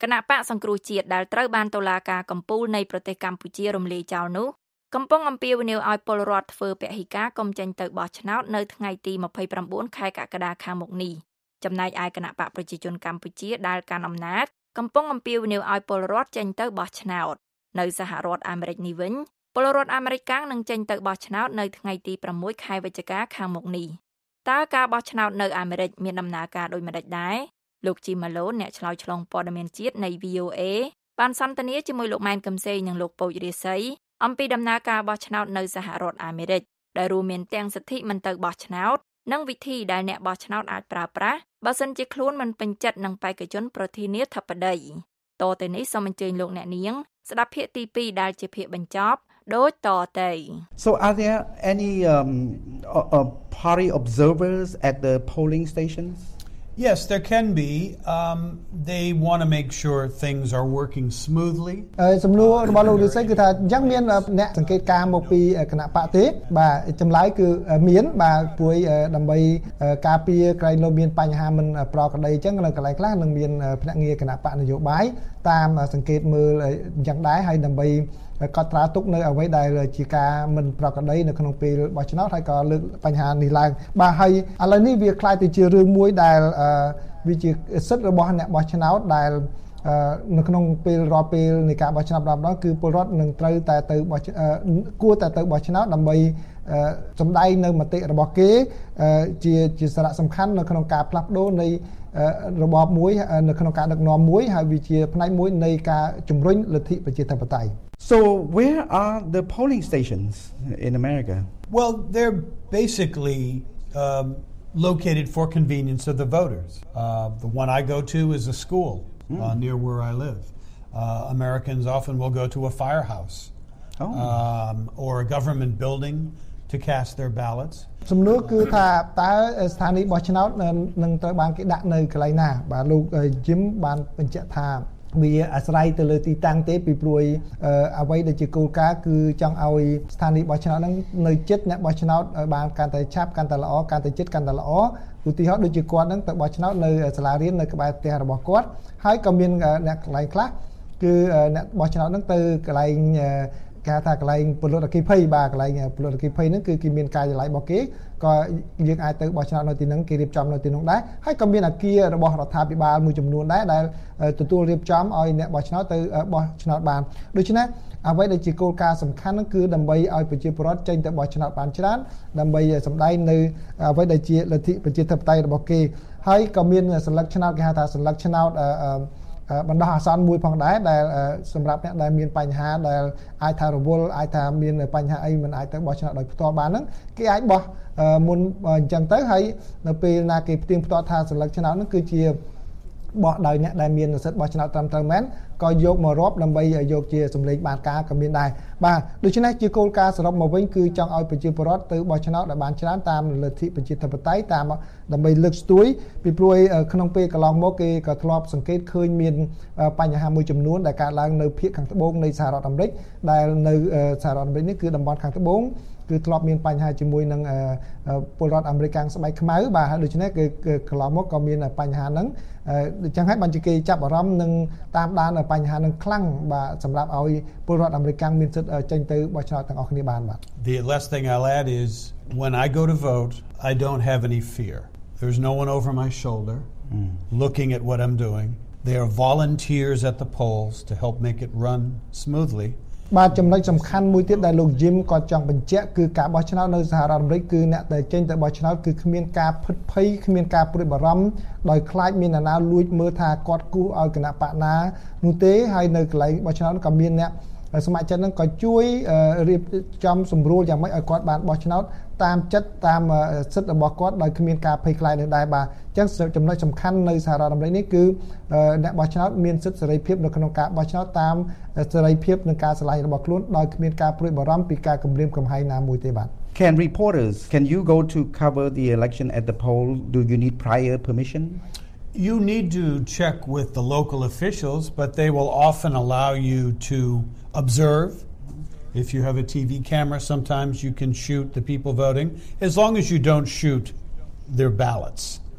ណបកសង្គ្រោះជាតិដែលត្រូវបានតុលាការកំពូលនៃប្រទេសកម្ពុជារំលាយចោលនោះកំពុងអំពាវនាវឲ្យពលរដ្ឋធ្វើពហិការកុំចេញទៅបោះឆ្នោតនៅថ្ងៃទីម្ភៃប្រាំបួនខែកក្កដាខាងមុខនេះចំណែកឯគណៈបកប្រជាជនកម្ពុជាដែលកាន់អំណាចកំពុងអំពាវនាវឲ្យពលរដ្ឋចេញទៅបោះឆ្នោតនៅសហរដ្ឋអាមេរិកនេះវិញពលរដ្ឋអាមេរិកកាំងនឹងចេញទៅបោះឆ្នោតនៅថ្ងៃទីប្រាំមួយខែវិច្ឆិកាខាងមុខនេះតើការបោះឆ្នោតនៅអាមេរិកមានដំណើរការដូចម្តេចដែរលោកជីម៉ាឡូនអ្នកឆ្លើយឆ្លងព័ត៌មានជាតិនៃ វី អូ เอ បានសន្ទនាជាមួយលោកម៉ែនកំសែងនិងលោកពូចរាសីអំពីដំណើរការបោះឆ្នោតនៅសហរដ្ឋអាមេរិកដែលរួមមានទាំងសិទ្ធិមិនទៅបោះឆ្នោតនិងវិធីដែលអ្នកបោះឆ្នោតអាចប្រើប្រាស់បើសិនជាខ្លួនមិនពេញចិត្តនឹងបេក្ខជនប្រធានាធិបតីតទៅនេះសូមអញ្ជើញលោកអ្នកនាងស្ដាប់ភាគទីពីរដែលជាភាគបញ្ចប់ដូចតទៅ So are there any um, uh, party observers at the polling stations? Yes, there can be. Um, they want to make sure things are working smoothly. សំណួររបស់លោករិស័យគឺថាយ៉ាងមានអ្នកសង្កេតការមកពីគណៈបកទេបាទចម្លើយគឺមានបាទព្រួយដើម្បីការពារក្រែងលោកមានបញ្ហាមិនប្រក្រតីអញ្ចឹងនៅកន្លែងខ្លះនឹងមានភ្នាក់ងារគណៈបកនយោបាយតាមសង្កេតមើលយ៉ាងដែរហើយដើម្បីកត់ត្រាទុកនៅអ្វីដែលជាការមិនប្រក្រតីនៅក្នុងពេលបោះឆ្នោតហើយក៏លើកបញ្ហានេះឡើងបាទហើយឥឡូវនេះវាคล้ายទៅជារឿងមួយដែលវាជាសិទ្ធិរបស់អ្នកបោះឆ្នោតដែលនៅក្នុងពេលរាល់ពេលនៃការបោះឆ្នោតម្ដងៗគឺពលរដ្ឋនឹងត្រូវតែទៅបោះគួរតែទៅបោះឆ្នោតដើម្បីសម្ដែងនៅមតិរបស់គេជាជាសារៈសំខាន់នៅក្នុងការផ្លាស់ប្ដូរនៃរបបមួយនៅក្នុងការដឹកនាំមួយហើយវាជាផ្នែកមួយនៃការជំរុញលទ្ធិប្រជាធិបតេយ្យ So where are the polling stations in America? Well, they're basically um, located for convenience of the voters. Uh, the one I go to is a school mm. uh, near where I live. Uh, Americans often will go to a firehouse oh. um, or a government building to cast their ballots. សំណួរគឺថាតើស្ថានីយបោះឆ្នោតនឹងត្រូវបានគេដាក់នៅកន្លែងណាបាទលោក Jim បានបញ្ជាក់ថាវាអាស្រ័យទៅលើទីតាំងទេពីព្រោះអ្វីដែលជាគោលការណ៍គឺចង់ឲ្យស្ថានីយបោះឆ្នោតហ្នឹងនៅជិតអ្នកបោះឆ្នោតឲ្យបានកាន់តែឆាប់កាន់តែល្អកាន់តែជិតកាន់តែល្អឧទាហរណ៍ដូចជាគាត់ហ្នឹងទៅបោះឆ្នោតនៅសាលារៀននៅក្បែរផ្ទះរបស់គាត់ហើយក៏មានអ្នកកន្លែងខ្លះគឺអ្នកបោះឆ្នោតហ្នឹងទៅកន្លែងគេថាកន្លែងពលរដ្ឋអគ្គិភ័យបាទកន្លែងពលរដ្ឋអគ្គិភ័យហ្នឹងគឺគេមានការិយាល័យរបស់គេក៏យើងអាចទៅបោះឆ្នោតនៅទីហ្នឹងគេរៀបចំនៅទីនោះដែរហើយក៏មានអគាររបស់រដ្ឋាភិបាលមួយចំនួនដែរដែលទទួលរៀបចំឲ្យអ្នកបោះឆ្នោតទៅបោះឆ្នោតបានដូច្នេះអ្វីដែលជាគោលការណ៍សំខាន់ហ្នឹងគឺដើម្បីឲ្យប្រជាពលរដ្ឋចេញទៅបោះឆ្នោតបានច្រើនដើម្បីសម្ដែងនៅអ្វីដែលជាលទ្ធិប្រជាធិបតេយ្យរបស់គេហើយក៏មានសញ្ញាឆ្នោតគេហៅថាសញ្ញាឆ្នោតបណ្ដោះអាសន្នមួយផងដែរដែលសម្រាប់អ្នកដែលមានបញ្ហាដែលអាចថារវល់អាចថាមានបញ្ហាអីមិនអាចទៅបោះឆ្នោតដោយផ្ទាល់បានហ្នឹងគេអាចបោះមុនអញ្ចឹងទៅហើយនៅពេលណាគេផ្ទៀងផ្ទាត់ថាសញ្ញាឆ្នោតហ្នឹងគឺជាបោះដោយអ្នកដែលមានសិទ្ធិបោះឆ្នោតត្រឹមត្រូវមែនក៏យកមករាប់ដើម្បីយកជាសម្លេងបានការក៏មានដែរបាទដូច្នេះជាគោលការណ៍សរុបមកវិញគឺចង់ឲ្យប្រជាពលរដ្ឋទៅបោះឆ្នោតឲ្យបានច្រើនតាមលទ្ធិប្រជាធិបតេយ្យតាមដើម្បីលើកស្ទួយពីព្រោះក្នុងពេលកន្លងមកគេក៏ធ្លាប់សង្កេតឃើញមានបញ្ហាមួយចំនួនដែលកើតឡើងនៅភាគខាងត្បូងនៃសហរដ្ឋអាមេរិកដែលនៅសហរដ្ឋអាមេរិកនេះគឺតំបន់ខាងត្បូងគឺធ្លាប់មានបញ្ហាជាមួយនឹងពលរដ្ឋអាមេរិកស្បែកខ្មៅបាទហើយដូច្នេះគឺកន្លងមកក៏មានបញ្ហាហ្នឹងអញ្ចឹងហើយបានជាគេចាប់អារម្មណ៍នឹងតាមដានបញ្ហាហ្នឹងខ្លាំងបាទសម្រាប់ឲ្យពលរដ្ឋអាមេរិកមានសិទ្ធិចេញទៅបោះឆ្នោតទាំងអស់គ្នាបានបាទ The last thing I'll add is when I go to vote I don't have any fear. There's no one over my shoulder mm. looking at what I'm doing. There are volunteers at the polls to help make it run smoothly. បាទចំណុចសំខាន់មួយទៀតដែលលោក Jim គាត់ចង់បញ្ជាក់គឺការបោះឆ្នោតនៅសហរដ្ឋអាមេរិកគឺអ្នកដែលចេញទៅបោះឆ្នោតគឺគ្មានការភិតភ័យគ្មានការព្រួយបារម្ភដោយខ្លាចមានអ្នកណាលួចមើលថាគាត់គូសឲ្យគណៈបកណានោះទេហើយនៅកន្លែងបោះឆ្នោតក៏មានអ្នកសមាជិកហ្នឹងក៏ជួយរៀបចំសម្រួលយ៉ាងម៉េចឲ្យគាត់បានបោះឆ្នោតតាមចិត្តតាមសិទ្ធិរបស់គាត់ដោយគ្មានការភ័យខ្លាចនោះដែរបាទអញ្ចឹងចំណុចសំខាន់នៅសហរដ្ឋអាមេរិកនេះគឺអ្នកបោះឆ្នោតមានសិទ្ធិសេរីភាពនៅក្នុងការបោះឆ្នោតតាមសេរីភាពនិងការឆ្លៃរបស់ខ្លួនដោយគ្មានការព្រួយបារម្ភពីការគំរាមកំហែងណាមួយទេបាទ Can reporters can you go to cover the election at the poll do you need prior permission You need to check with the local officials but they will often allow you to observe. If you have a T V camera, sometimes you can shoot the people voting, as long as you don't shoot their ballots.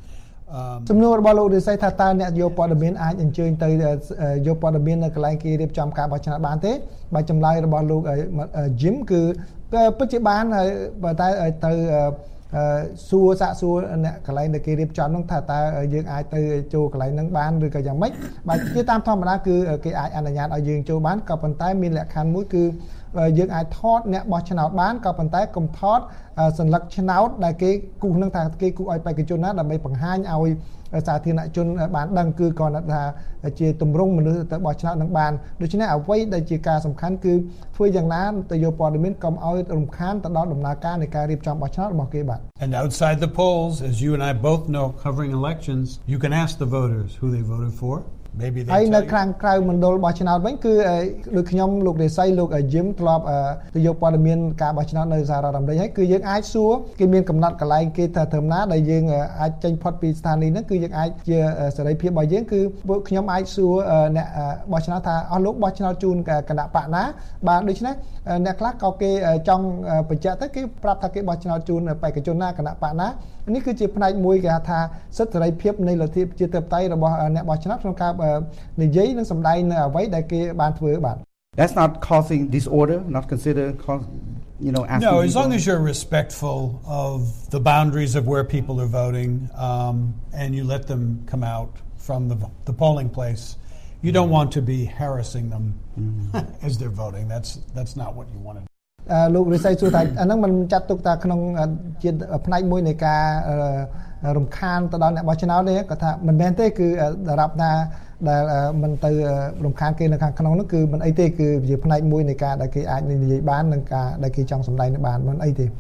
សំណួររបស់លោករិស័យថាតើអ្នកយកព័ត៌មានអាចអញ្ជើញទៅយកព័ត៌មាននៅកន្លែងគេរៀបចំការបោះឆ្នោតបានទេបើចម្លើយរបស់លោក Jim គឺពិតជាបានបើតែទៅសួរសាកសួរអ្នកកន្លែងដែលគេរៀបចំហ្នឹងថាតើយើងអាចទៅចូលកន្លែងហ្នឹងបានឬក៏យ៉ាងម៉េចបើជាតាមធម្មតាគឺគេអាចអនុញ្ញាតឲ្យយើងចូលបានក៏ប៉ុន្តែមានលក្ខខណ្ឌមួយគឺយើងអាចថតអ្នកបោះឆ្នោតបានក៏ប៉ុន្តែកុំថតសញ្ញាឆ្នោតដែលគេគូសនឹងថាគេគូសឲ្យបេក្ខជនណាដើម្បីបង្ហាញឲ្យសាធារណជនបានដឹងគឺគ្រាន់តែថាជាទម្រង់មនុស្សទៅបោះឆ្នោតនឹងបានដូច្នេះអ្វីដែលជាការសំខាន់គឺធ្វើយ៉ាងណាទៅយកព័ត៌មានកុំឲ្យរំខានទៅដល់ដំណើរការនៃការរៀបចំបោះឆ្នោតរបស់គេបាទ And outside the polls, as you and I both know, covering elections, you can ask the voters who they voted for. Maybe they ហើយនៅខាងក្រៅមណ្ឌលបោះឆ្នោតវិញគឺដូចខ្ញុំលោករិស័យលោក Jim ធ្លាប់ទៅយកព័ត៌មានការបោះឆ្នោតនៅសហរដ្ឋអាមេរិកហើយគឺយើងអាចសួរគេមានកំណត់កន្លែងគេថាធ្វើណាដែលយើងអាចចេញផុតពីស្ថានីយ៍ហ្នឹងគឺយើងអាចជាសេរីភាពរបស់យើងគឺពួកខ្ញុំអាចសួរអ្នកបោះឆ្នោតថាអស់លោកបោះឆ្នោតជូនគណៈបកណាបាទដូច្នេះអ្នកខ្លះក៏គេចង់បញ្ជាក់ទៅគេប្រាប់ថាគេបោះឆ្នោតជូនបេក្ខជនណាគណៈបកណានេះគឺជាផ្នែកមួយគេថាសិទ្ធិសេរីភាពនៃលទ្ធិប្រជាធិបតេយ្យរបស់អ្នកបោះឆ្នោតក្នុងការនិយាយនិងសម្ដែងនៅអ្វីដែលគេបានធ្វើបាទ That's not causing disorder, not consider you know asking No, as long as you're respectful of the boundaries of where people are voting um, and you let them come out from the the polling place. You don't want to be harassing them mm. as they're voting. That's that's not what you want to do. លោករិស័យសួរថាអាហ្នឹងមិនចាត់ទុកថាក្នុងជាផ្នែកមួយនៃការរំខានទៅដល់អ្នកបោះឆ្នោតទេគាត់ថាមិនមែនទេគឺដរាបណាដែលមិនទៅរំខានគេនៅខាងក្នុងនោះគឺមិនអីទេគឺជាផ្នែកមួយនៃការដែលគេអាចនិយាយបាននិងការដែលគេចង់សម្ដែងបានមិនអីទេ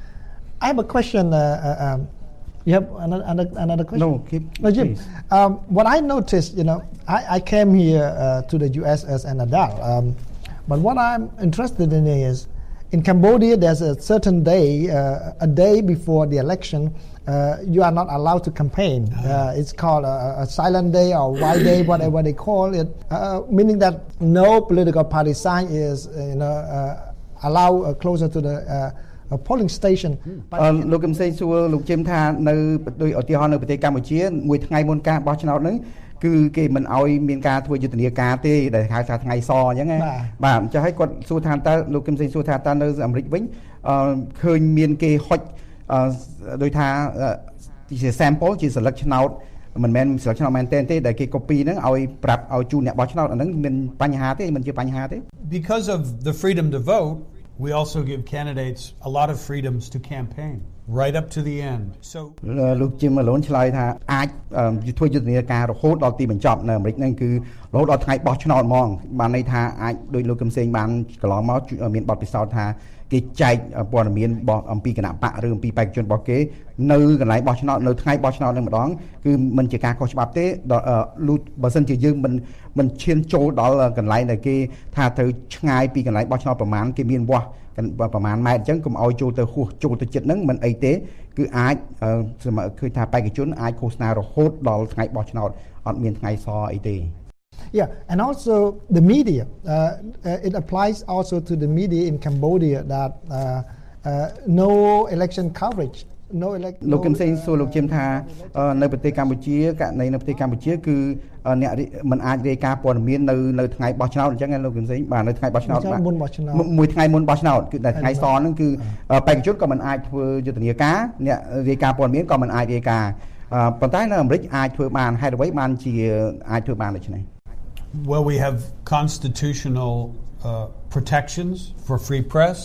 I have a question uh, uh, um, you have another another, another question No keep no, Jim. Um, what I noticed you know I I came here uh, to the U S as an adult um, but what I'm interested in is in Cambodia, there's a certain day, uh, a day before the election, uh, you are not allowed to campaign. Uh, it's called a, a silent day or white day, whatever they call it, uh, meaning that no political party sign is, uh, you know, uh, allowed uh, closer to the uh, a polling station. លោកកឹមសេងសួរលោកជឹមថានៅដោយឧទាហរណ៍នៅប្រទេសកម្ពុជាមួយថ្ងៃមុនការបោះឆ្នោតហ្នឹងគឺគេមិនអោយមានការធ្វើយុទ្ធនាការទេដែលហៅថាថ្ងៃសអញ្ចឹងណាបាទអញ្ចឹងហើយគាត់សួរថាតើលោកកឹមសេងសួរថាតើនៅអាមេរិកវិញអឺឃើញមានគេហុចអឺដោយថាជា sample ជាស្លឹកឆ្នោតមិនមែនស្លឹកឆ្នោតមែនទេដែលគេ copy ហ្នឹងឲ្យប្រាប់ឲ្យជូនអ្នកបោះឆ្នោតអាហ្នឹងមានបញ្ហាទេមិនជាបញ្ហាទេ Because of the freedom to vote, we also give candidates a lot of freedoms to campaign. Right up to the end. So លោកជីមឡូនឆ្លើយថាអាចធ្វើយុទ្ធនាការរហូតដល់ទីបញ្ចប់នៅអាមេរិកហ្នឹងគឺរហូតដល់ថ្ងៃបោះឆ្នោតហ្មងបានន័យថាអាចដោយលោកកឹមសេងបានកន្លងមកមានបទពិសោធន៍ថាគេចែកព័ត៌មានរបស់អំពីគណៈបកឬអំពីបេក្ខជនរបស់គេនៅកន្លែងបោះឆ្នោតនៅថ្ងៃបោះឆ្នោតនឹងម្ដងគឺមិនជាការខុសច្បាប់ទេលូតបើសិនជាយើងមិនមិនឈានចូលដល់កន្លែងដែលគេថាត្រូវឆ្ងាយពីកន្លែងបោះឆ្នោតប្រមាណគេមានវាស់ប្រមាណម៉ែត្រអញ្ចឹងកុំឲ្យចូលទៅហួសចូលទៅចិត្តហ្នឹងមិនអីទេគឺអាចឃើញថាបេក្ខជនអាចឃោសនារហូតដល់ថ្ងៃបោះឆ្នោតអត់មានថ្ងៃសអីទេ Yeah, and also the media. Uh, it applies also to the media in Cambodia that uh, uh, no election coverage. No elect លោកកឹមសេងសួរលោកជឹមថានៅប្រទេសកម្ពុជាករណីនៅប្រទេសកម្ពុជាគឺអ្នកមិនអាចរាយការណ៍ព័ត៌មាននៅនៅថ្ងៃបោះឆ្នោតអញ្ចឹងលោកកឹមសេងបាទនៅថ្ងៃបោះឆ្នោតបាទមួយថ្ងៃមុនបោះឆ្នោតគឺតែថ្ងៃសហ្នឹងគឺបេក្ខជនក៏មិនអាចធ្វើយុទ្ធនាការអ្នករាយការណ៍ព័ត៌មានក៏មិនអាចរាយការណ៍ប៉ុន្តែនៅអាមេរិកអាចធ្វើបានហេតុអ្វីបានជាអាចធ្វើបានដូច្នេះ Well, we have constitutional uh, protections for free press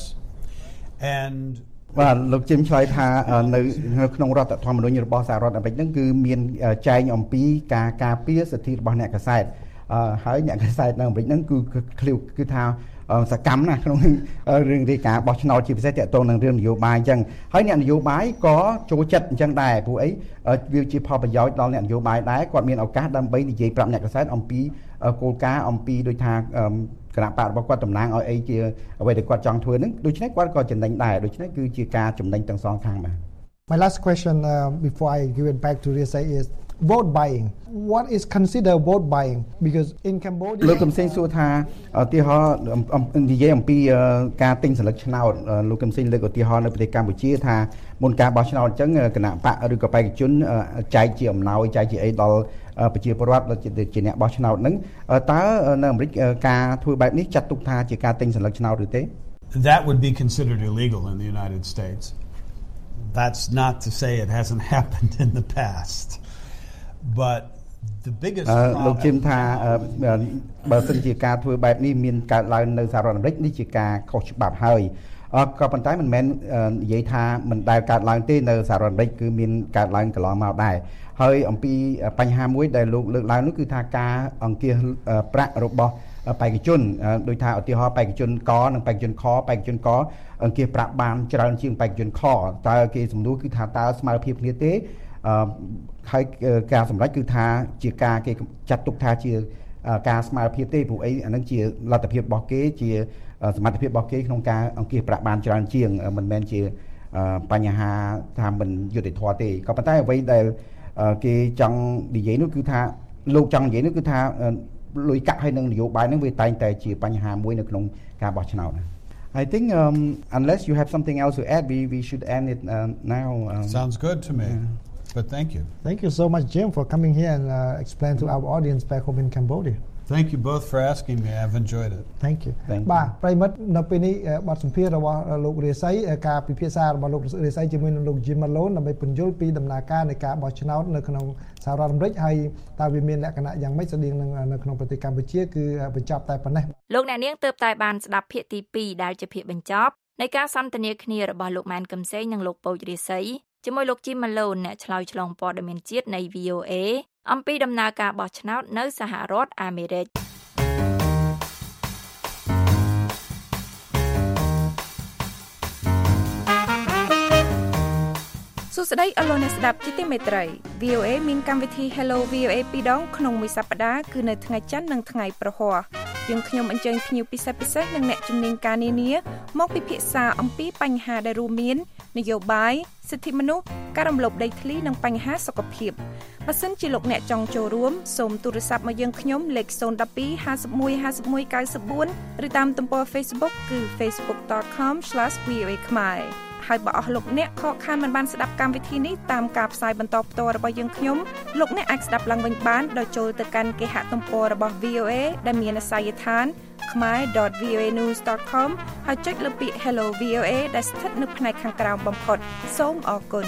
and បាទលោកជឹមឆ្លើយថានៅក្នុងរដ្ឋធម្មនុញ្ញរបស់សហរដ្ឋអាមេរិកហ្នឹងគឺមានចែងអំពីការការពារសិទ្ធិរបស់អ្នកកាសែតហើយអ្នកកាសែតនៅអាមេរិកហ្នឹងគឺគឺថាសកម្មណាស់ក្នុងរឿងរាយការណ៍បោះឆ្នោតជាពិសេសទាក់ទងនឹងរឿងនយោបាយអញ្ចឹងហើយអ្នកនយោបាយក៏ចូលចិត្តអញ្ចឹងដែរព្រោះអីវាជាផលប្រយោជន៍ដល់អ្នកនយោបាយដែរគាត់មានឱកាសដើម្បីនិយាយប្រាប់អ្នកកាសែតអំពីគោលការណ៍អំពីដូចថាគណៈបករបស់គាត់តំណាងឲ្យអីជាអ្វីដែលគាត់ចង់ធ្វើហ្នឹងដូច្នេះគាត់ក៏ចំណេញដែរដូច្នេះគឺជាការចំណេញទាំងសងខាងបាទ My last question uh, before I give it back to Risa is vote buying. What is considered vote buying? Because in Cambodia លោកកំសែងសួរថាឧទាហរណ៍និយាយអំពីការទិញសិលឹកឆ្នោតលោកកំសែងលើកឧទាហរណ៍នៅប្រទេសកម្ពុជាថាមុនការបោះឆ្នោតអញ្ចឹងគណៈបកឬក៏បេក្ខជនចែកជាអំណោយចែកជាអីដល់ប្រជាពលរដ្ឋជាអ្នកបោះឆ្នោតហ្នឹងតើនៅអាមេរិកការធ្វើបែបនេះចាត់ទុកថាជាការទិញសិលឹកឆ្នោតឬទេ That would be considered illegal in the United States. That's not to say it hasn't happened in the past. But the biggest problem លោកជិមថាបើសិនជាការធ្វើបែបនេះមានកើតឡើងនៅសហរដ្ឋអាមេរិកនេះជាការខុសច្បាប់ហើយក៏ប៉ុន្តែមិនមែននិយាយថាមិនដែលកើតឡើងទេនៅសហរដ្ឋអាមេរិកគឺមានកើតឡើងកន្លងមកដែរហើយអំពីបញ្ហាមួយដែលលោកលើកឡើងនោះគឺថាការអង្គាសប្រាក់របស់បេក្ខជនដោយថាឧទាហរណ៍បេក្ខជនកនិងបេក្ខជនខបេក្ខជនកអង្គាសប្រាក់បានច្រើនជាងបេក្ខជនខតើគេសំណួរគឺថាតើស្មើភាពគ្នាទេអឺហើយការសម្រេចគឺថាជាការគេចាត់ទុកថាជាការស្មើភាពទេព្រោះអីអានឹងជាលទ្ធភាពរបស់គេជាសមត្ថភាពរបស់គេក្នុងការអង្គាសប្រាក់បានច្រើនជាងមិនមែនជាបញ្ហាថាមិនយុត្តិធម៌ទេក៏ប៉ុន្តែអ្វីដែលគេចង់និយាយនោះគឺថាលោកចង់និយាយនោះគឺថាលុយកាក់ហើយនឹងនយោបាយនឹងវាតែងតែជាបញ្ហាមួយនៅក្នុងការបោះឆ្នោត I think um, unless you have something else to add we we should end it uh, now um, Sounds good to me yeah. But thank you Thank you so much Jim for coming here and uh, explain to our audience back home in Cambodia Thank you both for asking me I've enjoyed it Thank you បាទប្រិមិត្តនៅពេលនេះបទសម្ភាសន៍របស់លោករាសីការពិភាក្សារបស់លោករាសីជាមួយនឹងលោក Jim Malone ដើម្បីពន្យល់ពីដំណើរការនៃការបោះឆ្នោតនៅក្នុងសហរដ្ឋអាមេរិកហើយតើវាមានលក្ខណៈយ៉ាងម៉េចស្តីងនឹងនៅក្នុងប្រទេសកម្ពុជាគឺបញ្ចប់តែប៉ុណ្ណេះលោកអ្នកនាងទើបតែបានស្ដាប់ភាគទីពីរដែលជាភាគបញ្ចប់នៃការសន្ទនាគ្នារបស់លោកម៉ែនកំសែងនិងលោកពូចរាសីជាមួយលោក Jim Malone អ្នកឆ្លើយឆ្លងព័ត៌មានជាតិនៃ V O A អំពីដំណើរការបោះឆ្នោតនៅសហរដ្ឋអាមេរិកសួស្តីអស់លោកអ្នកស្ដាប់ជាទីមេត្រី V O A មានកម្មវិធី Hello វី អូ A ពីរដងក្នុងមួយសប្តាហ៍គឺនៅថ្ងៃច័ន្ទនិងថ្ងៃប្រហ័សយើងខ្ញុំអញ្ជើញភ្ញៀវពិសេសពិសេសនិងអ្នកជំនាញការនានាមកពិភាក្សាអំពីបញ្ហាដែលរួមមាននយោបាយសិទ្ធិមនុស្សការរំលោភដីធ្លីនិងបញ្ហាសុខភាពបើសិនជាលោកអ្នកចង់ចូលរួមសូមទូរស័ព្ទមកយើងខ្ញុំលេខzero one two five one five one one nine fourឬតាមទំព័រ Facebook គឺ facebook dot com slash v o a khmerហើយបើអស់លោកអ្នកខកខានមិនបានស្ដាប់កម្មវិធីនេះតាមការផ្សាយបន្តផ្ទាល់របស់យើងខ្ញុំលោកអ្នកអាចស្ដាប់ឡើងវិញបានដោយចូលទៅកាន់គេហទំព័ររបស់ V O A ដែលមានអាសយដ្ឋាន khmer dot v o a news dot com ហើយចុចលើពាក្យ Hello វី អូ A ដែលស្ថិតនៅផ្នែកខាងក្រោមបំផុតសូមអរគុណ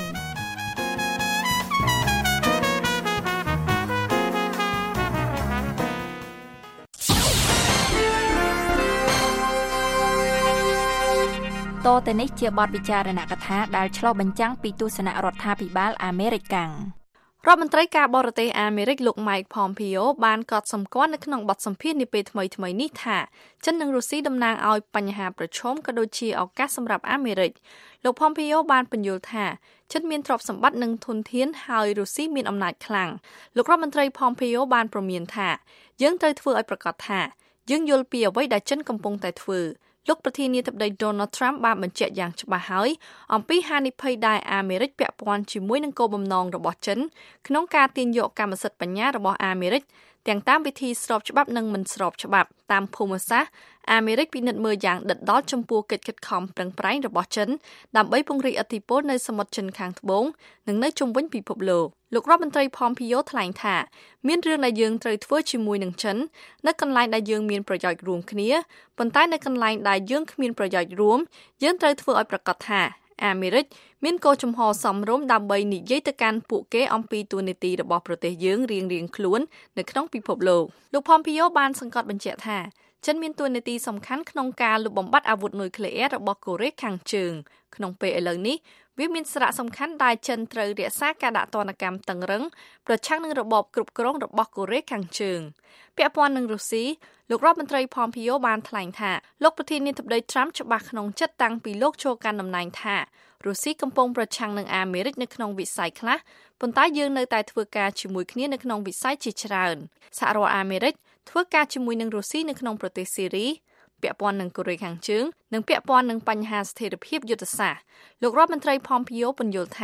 តទៅនេះជាបទវិចារណកថាដែលឆ្លុះបញ្ចាំងពីទស្សនៈរដ្ឋាភិបាលអាមេរិកកាំងរដ្ឋមន្ត្រីការបរទេសអាមេរិកលោក Mike Pompeo បានកត់សម្គាល់នៅក្នុងបទសម្ភាសន៍នាពេលថ្មីៗនេះថាចិននិងរុស្ស៊ីតំណាងឲ្យបញ្ហាប្រឈមក៏ដូចជាឱកាសសម្រាប់អាមេរិកលោក Pompeo បានពន្យល់ថាចិនមានទ្រព្យសម្បត្តិនិងធនធានហើយរុស្ស៊ីមានអំណាចខ្លាំងលោករដ្ឋមន្ត្រី Pompeo បានព្រមានថាយើងត្រូវធ្វើឲ្យប្រកាសថាយើងយល់ពីអ្វីដែលចិនកំពុងតែធ្វើលោកប្រធានាធិបតី Donald Trump បានបញ្ជាក់យ៉ាងច្បាស់ហើយអំពីហានិភ័យដែលអាមេរិកពាក់ព័ន្ធជាមួយនឹងគោលបំណងរបស់ចិនក្នុងការទាញយកកម្មសិទ្ធិបញ្ញារបស់អាមេរិកទាំងតាមវិធីស្របច្បាប់និងមិនស្របច្បាប់តាមភូមិសាស្ត្រអាមេរិកពិនិត្យមើលយ៉ាងដិតដល់ចំពោះកិច្ចខិតខំប្រឹងប្រែងរបស់ចិនដើម្បីពង្រីកឥទ្ធិពលនៅសមុទ្រចិនខាងត្បូងនិងនៅជុំវិញពិភពលោកលោករដ្ឋមន្ត្រី Pompeo ថ្លែងថាមានរឿងដែលយើងត្រូវធ្វើជាមួយនឹងចិននៅកន្លែងដែលយើងមានប្រយោជន៍រួមគ្នាប៉ុន្តែនៅកន្លែងដែលយើងគ្មានប្រយោជន៍រួមយើងត្រូវធ្វើឲ្យប្រកាសថាអាមេរិកមានគោលជំហរសមរម្យដើម្បីនិយាយទៅកាន់ពួកគេអំពីទូនីតិរបស់ប្រទេសយើងរៀងៗខ្លួននៅក្នុងពិភពលោកលោក Pompeo បានសង្កត់បញ្ជាក់ថាចិនមានតួនាទីសំខាន់ក្នុងការលុបបំបាត់អាវុធនុយក្លេអ៊ែររបស់កូរ៉េខាងជើងក្នុងពេលឥឡូវនេះវាមានសារៈសំខាន់ដែលចិនត្រូវរក្សាការដាក់ទណ្ឌកម្មតឹងរ៉ឹងប្រឆាំងនឹងរបបគ្រប់គ្រងរបស់កូរ៉េខាងជើងពាក់ព័ន្ធនឹងរុស្ស៊ីលោករដ្ឋមន្ត្រី Pompeo បានថ្លែងថាលោកប្រធានាធិបតី Trump ច្បាស់ក្នុងចិត្តតាំងពីលោកចូលកាន់តំណែងថារុស្ស៊ីកំពុងប្រឆាំងនឹងអាមេរិកនៅក្នុងវិស័យខ្លះប៉ុន្តែយើងនៅតែធ្វើការជាមួយគ្នានៅក្នុងវិស័យជាច្រើនសហរដ្ឋអាមេរិកធ្វើការជាមួយនឹងរុស្ស៊ីនៅក្នុងប្រទេសស៊ីរីពាក់ព័ន្ធនឹងកូរ៉េខាងជើងនិងពាក់ព័ន្ធនឹងបញ្ហាស្ថិរភាពយុទ្ធសាស្ត្រលោករដ្ឋមន្ត្រី Pompeo ពន្យល់ថា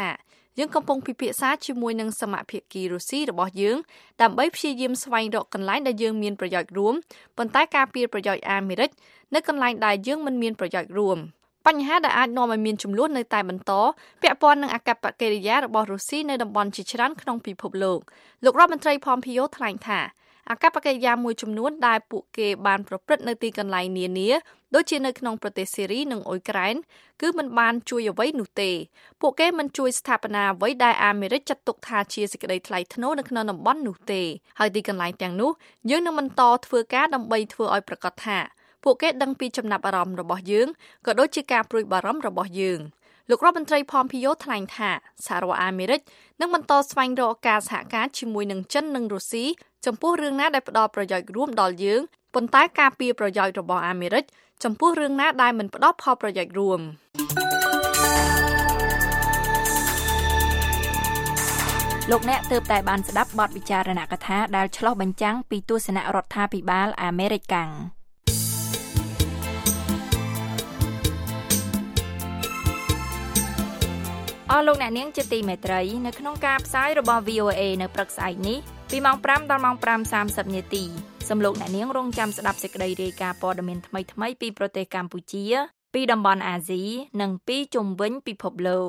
យើងកំពុងពិភាក្សាជាមួយនឹងសមាភិកីរុស្ស៊ីរបស់យើងដើម្បីព្យាយាមស្វែងរកកន្លែងដែលយើងមានប្រយោជន៍រួមប៉ុន្តែការពារប្រយោជន៍អាមេរិកនៅកន្លែងដែលយើងមិនមានប្រយោជន៍រួមបញ្ហាដែលអាចនាំឲ្យមានចំនួននៅតែបន្តពាក់ព័ន្ធនឹងអាកប្បកិរិយារបស់រុស្ស៊ីនៅតំបន់ជាច្រើនក្នុងពិភពលោកលោករដ្ឋមន្ត្រី Pompeo ថ្លែងថាអាកប្បកិរិយាមួយចំនួនដែលពួកគេបានប្រព្រឹត្តនៅទីកន្លែងនានាដូចជានៅក្នុងប្រទេសសេរីនិងអ៊ុយក្រែនគឺមិនបានជួយអ្វីនោះទេពួកគេមិនជួយស្ថាបនាអ្វីដែលអាមេរិកចាត់ទុកថាជាសេចក្តីថ្លៃថ្នូរនៅក្នុងតំបន់នោះទេហើយទីកន្លែងទាំងនោះយើងនឹងបន្តធ្វើការដើម្បីធ្វើឲ្យប្រកាសថាពួកគេដឹងពីចំណាប់អារម្មណ៍របស់យើងក៏ដូចជាការព្រួយបារម្ភរបស់យើងលោករដ្ឋមន្ត្រី Pompeo ថ្លែងថាសហរដ្ឋអាមេរិកនឹងបន្តស្វែងរកការសហការជាមួយនឹងចិននិងរុស្ស៊ីចំពោះរឿងណាដែលផ្ដល់ប្រយោជន៍រួមដល់យើងប៉ុន្តែការពារប្រយោជន៍របស់អាមេរិកចំពោះរឿងណាដែលមិនផ្ដល់ផលប្រយោជន៍រួមលោកអ្នកទើបតែបានស្ដាប់បទវិចារណកថាដែលឆ្លុះបញ្ចាំងពីទស្សនៈរដ្ឋាភិបាលអាមេរិកកាំងអស់លោកអ្នកនាងជាទីមេត្រីនៅក្នុងការផ្សាយរបស់ វី អូ เอ នៅព្រឹកស្អែកនេះពីម៉ោងប្រាំដល់ម៉ោងប្រាំសាមសិបនាទីសូមលោកអ្នកនាងរងចាំស្ដាប់សេចក្តីរាយការណ៍ព័ត៌មានថ្មីៗពីប្រទេសកម្ពុជាពីតំបន់អាស៊ីនិងពីជុំវិញពិភពលោក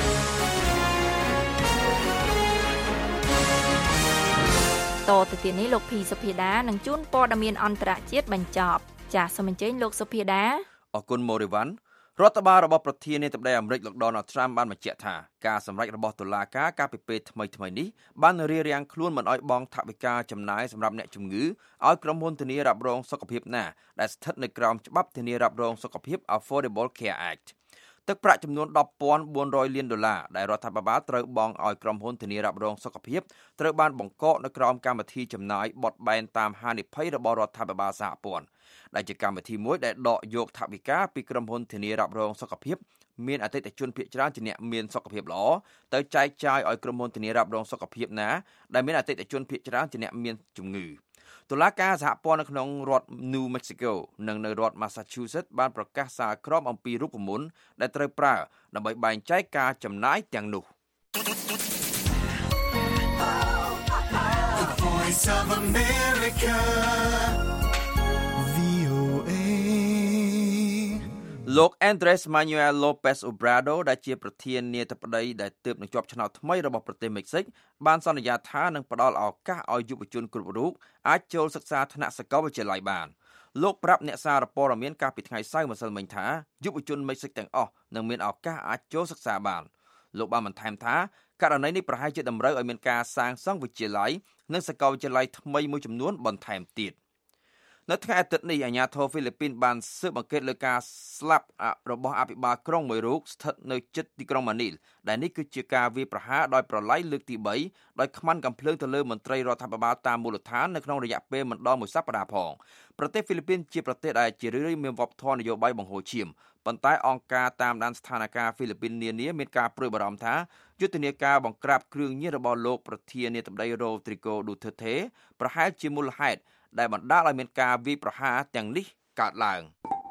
តទៅទៀតនេះលោកភីសុភាដានឹងជួនព័ត៌មានអន្តរជាតិបញ្ចប់ចាសសូមអញ្ជើញលោកសុភាដាអរគុណម៉ូរីវ៉ាន់រដ្ឋបាលរបស់ប្រធានាធិបតីអាមេរិកលោក Donald Trump បានបញ្ជាក់ថាការសម្រេចរបស់តុលាការកាលពីពេលថ្មីៗនេះបានរារាំងខ្លួនមិនឲ្យបង់ថវិកាចំណាយសម្រាប់អ្នកជំងឺឲ្យក្រុមហ៊ុនធានារ៉ាប់រងសុខភាពណាដែលស្ថិតនៅក្រោមច្បាប់ធានារ៉ាប់រងសុខភាព Affordable Care Act ទឹកប្រាក់ចំនួន ដប់ពាន់បួនរយលានដុល្លារដែលរដ្ឋាភិបាលត្រូវបង់ឲ្យក្រុមហ៊ុនធានារ៉ាប់រងសុខភាពត្រូវបានបង្កកនៅក្រោមកម្មវិធីចំណាយបត់បែនតាមហានិភ័យរបស់រដ្ឋាភិបាលសហព័ន្ធដែលជាកម្មវិធីមួយដែលដកយកថវិកាពីក្រុមហ៊ុនធានារ៉ាប់រងសុខភាពមានអតិថិជនភាគច្រើនជាអ្នកមានសុខភាពល្អទៅចែកចាយឲ្យក្រុមហ៊ុនធានារ៉ាប់រងសុខភាពណាដែលមានអតិថិជនភាគច្រើនជាអ្នកមានជំងឺតុលាការសហព័ន្ធនៅក្នុងរដ្ឋ New Mexico និងនៅរដ្ឋ Massachusetts បានប្រកាសសារក្រមអំពីរូបមន្តដែលត្រូវប្រើដើម្បីបែងចែកការចំណាយទាំងនោះ The Voice of Americaលោក Andres Manuel Lopez Obrador ដែលជាប្រធានាធិបតីដែលទើបនឹងជាប់ឆ្នោតថ្មីរបស់ប្រទេសមិចស៊ិកបានសន្យាថានឹងផ្ដល់ឱកាសឲ្យយុវជនគ្រប់រូបអាចចូលសិក្សាថ្នាក់សាកលវិទ្យាល័យបានលោកប្រាប់អ្នកសារព័ត៌មានកាលពីថ្ងៃសៅរ៍ម្សិលមិញថាយុវជនមិចស៊ិកទាំងអស់នឹងមានឱកាសអាចចូលសិក្សាបានលោកបានបន្ថែមថាករណីនេះប្រហែលជាតម្រូវឲ្យមានការសាងសង់វិទ្យាល័យនិងសាកលវិទ្យាល័យថ្មីមួយចំនួនបន្ថែមទៀតនៅថ្ងៃអាទិត្យនេះអាជ្ញាធរហ្វីលីពីនបានស៊ើបអង្កេតលើការស្លាប់របស់អភិបាលក្រុងមួយរូបស្ថិតនៅជិតទីក្រុងម៉ានីលដែលនេះគឺជាការវាយប្រហារដោយប្រឡាយលើកទីបីដោយខ្មាន់កាំភ្លើងទៅលើមន្ត្រីរដ្ឋាភិបាលតាមមូលដ្ឋាននៅក្នុងរយៈពេលមិនដល់មួយសប្តាហ៍ផងប្រទេសហ្វីលីពីនជាប្រទេសដែលជារឿយៗមានវប្បធម៌នយោបាយបង្ហូរឈាមប៉ុន្តែអង្គការតាមដានស្ថានភាពហ្វីលីពីននានាមានការព្រួយបារម្ភថាយុទ្ធនាការបង្ក្រាបគ្រឿងញៀនរបស់លោកប្រធានាធិបតី Rodrigo Duterte ប្រហែលជាមូលហេតុដែលបណ្ដាលឲ្យមានការវាយប្រហារទាំងនេះកើតឡើង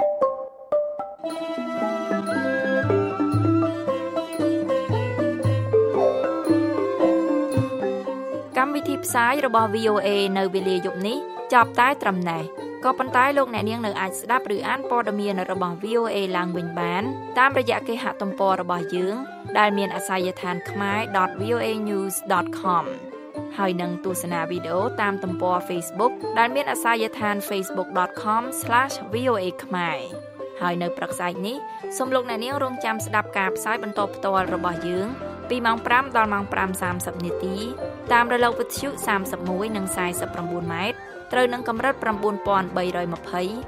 កម្មវិធីផ្សាយរបស់ វី អូ เอ នៅវេលាយប់នេះចប់តែត្រឹមណេះក៏ប៉ុន្តែលោកអ្នកនាងនៅអាចស្ដាប់ឬអានព័ត៌មានរបស់ វី អូ เอ ឡើងវិញបានតាមរយៈគេហទំព័ររបស់យើងដែលមានអាសយដ្ឋាន khmae dot v o a news dot comហើយនឹងទស្សនាវីដេអូតាមទំព័រ Facebook ដែលមានអាសយដ្ឋាន facebook dot com slash v o a khmae ហើយនៅព្រឹកស្អែកនេះសូមលោកអ្នកនាងរងចាំស្ដាប់ការផ្សាយបន្តផ្ទាល់របស់យើងពីម៉ោងប្រាំដល់ម៉ោងប្រាំសាមសិបនាទីតាមរលកវិទ្យុសាមសិបមួយនិងសាយសិបប្រាំបួនម៉ែត្រត្រូវនឹងកម្រិត៩បី២០ ៥៩១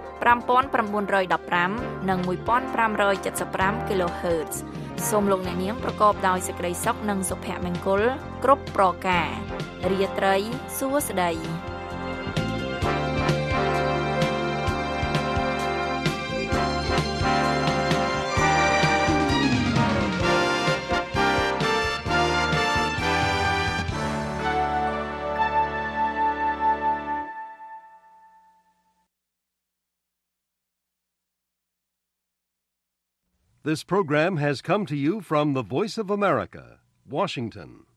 ៥ និងមួយពាន់ប្រាំរយเจ็ดสิบห้า kHz សូមលោកអ្នកនាងប្រកបដោយសេចក្តីសុខនិងសុភមង្គលគ្រប់ប្រការរាត្រីសួស្តី This program has come to you from the Voice of America, Washington.